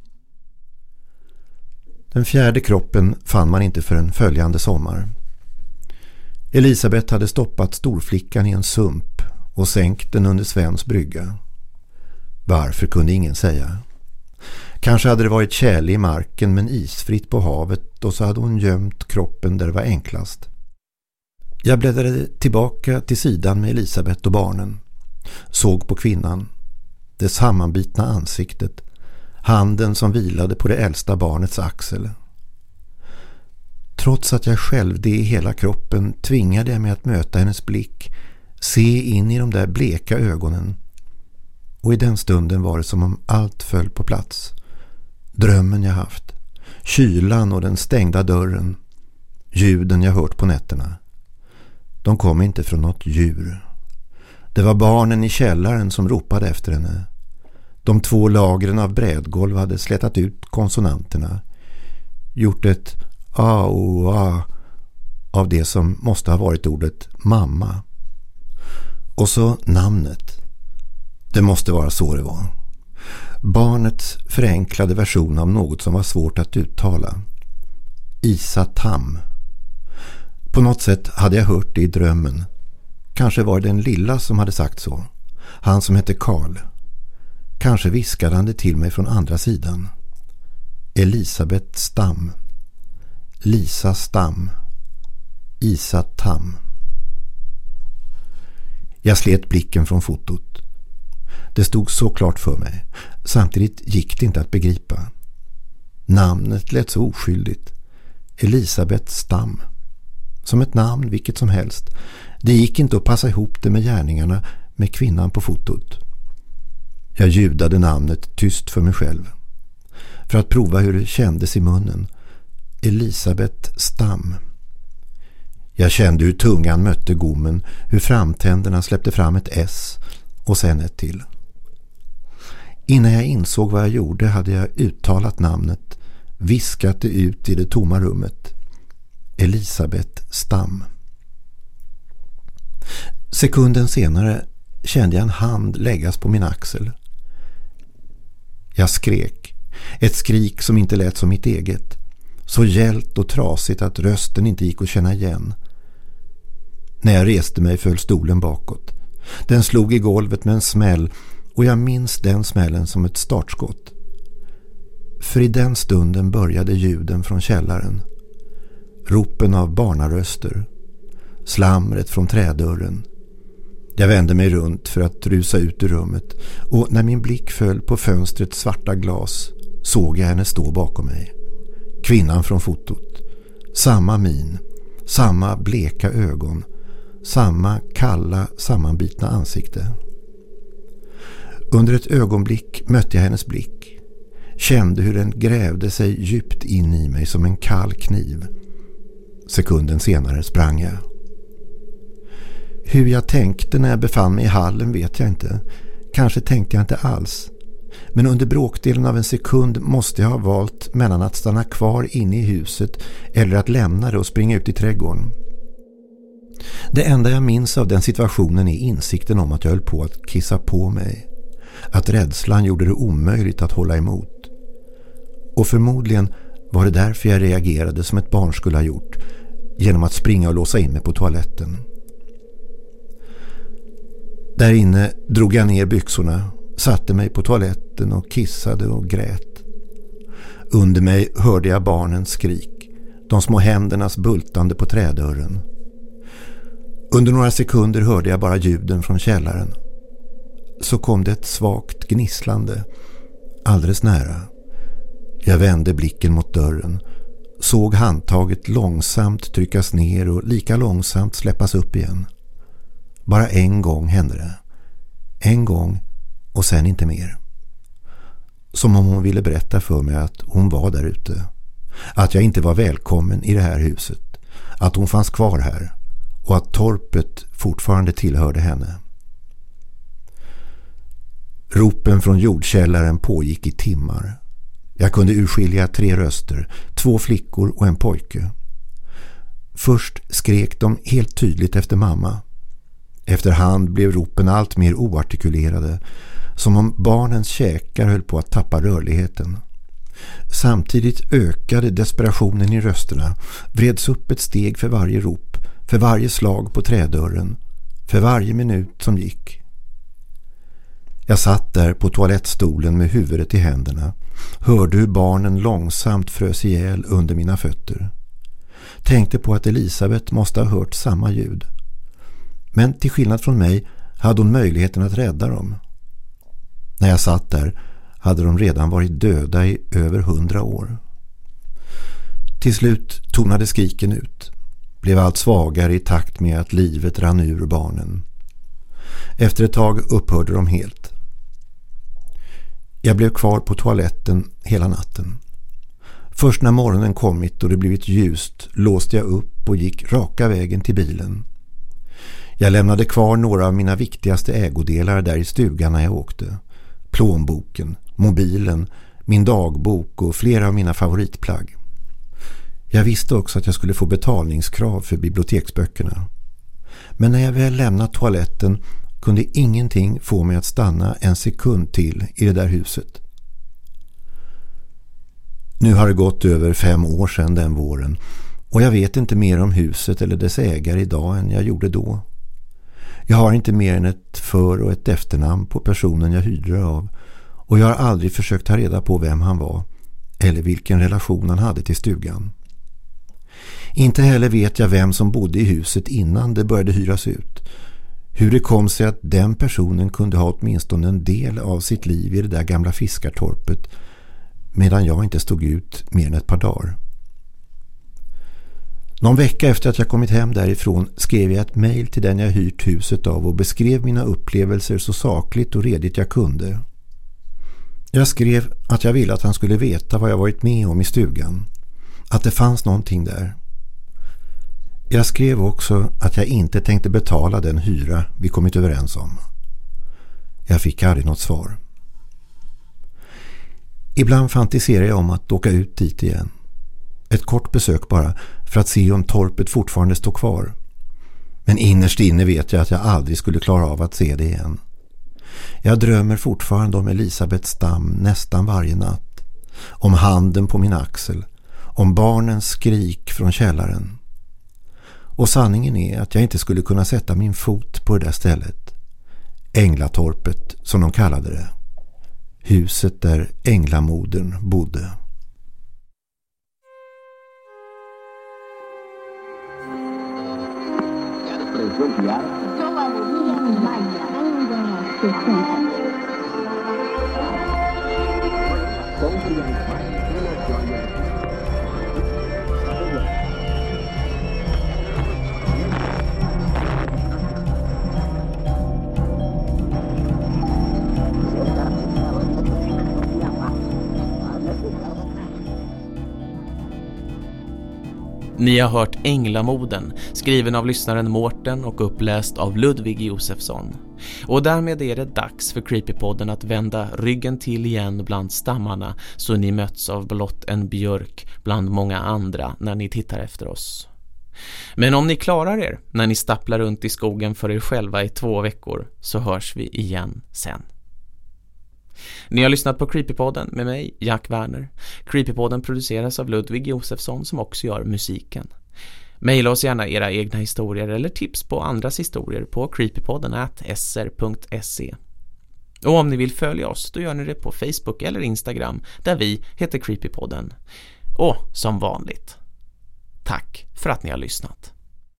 Den 4:e kroppen fann man inte förrän följande sommar. Elisabeth hade stoppat storflickan i en sump och sänkt den under Svens brygga. Varför kunde ingen säga. Kanske hade det varit tjäle i marken men isfritt på havet, och så hade hon gömt kroppen där det var enklast. Jag bläddrade tillbaka till sidan med Elisabeth och barnen. Såg på kvinnan, det sammanbitna ansiktet, handen som vilade på det äldsta barnets axel. Trots att jag själv det i hela kroppen tvingade jag mig att möta hennes blick, se in i de där bleka ögonen. Och i den stunden var det som om allt föll på plats. Drömmen jag haft, kylan och den stängda dörren, ljuden jag hört på nätterna. De kom inte från något djur. Det var barnen i källaren som ropade efter henne. De 2 lagren av brädgolv hade slätat ut konsonanterna, gjort ett a och a av det som måste ha varit ordet mamma. Och så namnet. Det måste vara så det var. Barnets förenklade version av något som var svårt att uttala. Isa Tam. På något sätt hade jag hört det i drömmen. Kanske var det den lilla som hade sagt så. Han som hette Karl. Kanske viskade han det till mig från andra sidan. Elisabeth Stam. Lisa Stam. Isa Tam. Jag slet blicken från fotot. Det stod så klart för mig. Samtidigt gick det inte att begripa. Namnet lät så oskyldigt. Elisabeth Stam. som ett namn vilket som helst. Det gick inte att passa ihop det med gärningarna med kvinnan på fotot. Jag ljudade namnet tyst för mig själv. För att prova hur det kändes i munnen. Elisabeth Stam. Jag kände hur tungan mötte gommen, hur framtänderna släppte fram ett S och sen ett till. Innan jag insåg vad jag gjorde hade jag uttalat namnet, viskat det ut i det tomma rummet. Elisabeth Stam. Sekunden senare kände jag en hand läggas på min axel. Jag skrek. Ett skrik som inte lät som mitt eget. Så gällt och trasigt att rösten inte gick att känna igen. När jag reste mig föll stolen bakåt. Den slog i golvet med en smäll och jag minns den smällen som ett startskott. För i den stunden började ljuden från källaren. Ropen av barnaröster. Slamret från trädörren. Jag vände mig runt för att rusa ut ur rummet och när min blick föll på fönstrets svarta glas såg jag henne stå bakom mig. Kvinnan från fotot. Samma min, samma bleka ögon, samma kalla, sammanbitna ansikte. Under ett ögonblick mötte jag hennes blick. Kände hur den grävde sig djupt in i mig som en kall kniv. Sekunden senare sprang jag. Hur jag tänkte när jag befann mig i hallen vet jag inte. Kanske tänkte jag inte alls. Men under bråkdelen av en sekund måste jag ha valt mellan att stanna kvar inne i huset eller att lämna det och springa ut i trädgården. Det enda jag minns av den situationen är insikten om att jag höll på att kissa på mig. Att rädslan gjorde det omöjligt att hålla emot. Och förmodligen var det därför jag reagerade som ett barn skulle ha gjort, genom att springa och låsa in mig på toaletten. Där inne drog jag ner byxorna, satte mig på toaletten och kissade och grät. Under mig hörde jag barnens skrik, de små händernas bultande på trädörren. Under några sekunder hörde jag bara ljuden från källaren. Så kom det ett svagt gnisslande, alldeles nära. Jag vände blicken mot dörren, såg handtaget långsamt tryckas ner och lika långsamt släppas upp igen. Bara en gång hände det. En gång och sen inte mer. Som om hon ville berätta för mig att hon var där ute. Att jag inte var välkommen i det här huset. Att hon fanns kvar här. Och att torpet fortfarande tillhörde henne. Ropen från jordkällaren pågick i timmar. Jag kunde urskilja 3 röster, 2 flickor och en pojke. Först skrek de helt tydligt efter mamma. Efterhand blev ropen allt mer oartikulerade, som om barnens käkar höll på att tappa rörligheten. Samtidigt ökade desperationen i rösterna, vreds upp ett steg för varje rop, för varje slag på trädörren, för varje minut som gick. Jag satt där på toalettstolen med huvudet i händerna, hörde hur barnen långsamt frös ihjäl under mina fötter. Tänkte på att Elisabeth måste ha hört samma ljud. Men till skillnad från mig hade hon möjligheten att rädda dem. När jag satt där hade de redan varit döda i över 100 år. Till slut tonade skriken ut. Blev allt svagare i takt med att livet rann ur barnen. Efter ett tag upphörde de helt. Jag blev kvar på toaletten hela natten. Först när morgonen kommit och det blivit ljust låste jag upp och gick raka vägen till bilen. Jag lämnade kvar några av mina viktigaste ägodelar där i stugan när jag åkte. Plånboken, mobilen, min dagbok och flera av mina favoritplagg. Jag visste också att jag skulle få betalningskrav för biblioteksböckerna. Men när jag väl lämnat toaletten kunde ingenting få mig att stanna en sekund till i det där huset. Nu har det gått över 5 år sedan den våren och jag vet inte mer om huset eller dess ägare idag än jag gjorde då. Jag har inte mer än ett för- och ett efternamn på personen jag hyrde av och jag har aldrig försökt ta reda på vem han var eller vilken relation han hade till stugan. Inte heller vet jag vem som bodde i huset innan det började hyras ut. Hur det kom sig att den personen kunde ha åtminstone en del av sitt liv i det där gamla fiskartorpet medan jag inte stod ut mer än ett par dagar. Någon vecka efter att jag kommit hem därifrån skrev jag ett mejl till den jag hyrt huset av och beskrev mina upplevelser så sakligt och redigt jag kunde. Jag skrev att jag ville att han skulle veta vad jag varit med om i stugan. Att det fanns någonting där. Jag skrev också att jag inte tänkte betala den hyra vi kommit överens om. Jag fick aldrig något svar. Ibland fantiserar jag om att åka ut dit igen. Ett kort besök bara för att se om torpet fortfarande står kvar. Men innerst inne vet jag att jag aldrig skulle klara av att se det igen. Jag drömmer fortfarande om Elisabeths stam nästan varje natt. Om handen på min axel. Om barnens skrik från källaren. Och sanningen är att jag inte skulle kunna sätta min fot på det där stället. Änglatorpet som de kallade det. Huset där änglamodern bodde. Ni har hört Änglamoden, skriven av lyssnaren Mårten och uppläst av Ludvig Josefsson. Och därmed är det dags för Creepypodden att vända ryggen till igen bland stammarna, så ni möts av blott en björk bland många andra när ni tittar efter oss. Men om ni klarar er när ni stapplar runt i skogen för er själva i 2 veckor, så hörs vi igen sen. Ni har lyssnat på Creepypodden med mig, Jack Werner. Creepypodden produceras av Ludvig Josefsson som också gör musiken. Maila oss gärna era egna historier eller tips på andras historier på creepypodden@sr.se. Och om ni vill följa oss, då gör ni det på Facebook eller Instagram där vi heter Creepypodden. Och som vanligt, tack för att ni har lyssnat.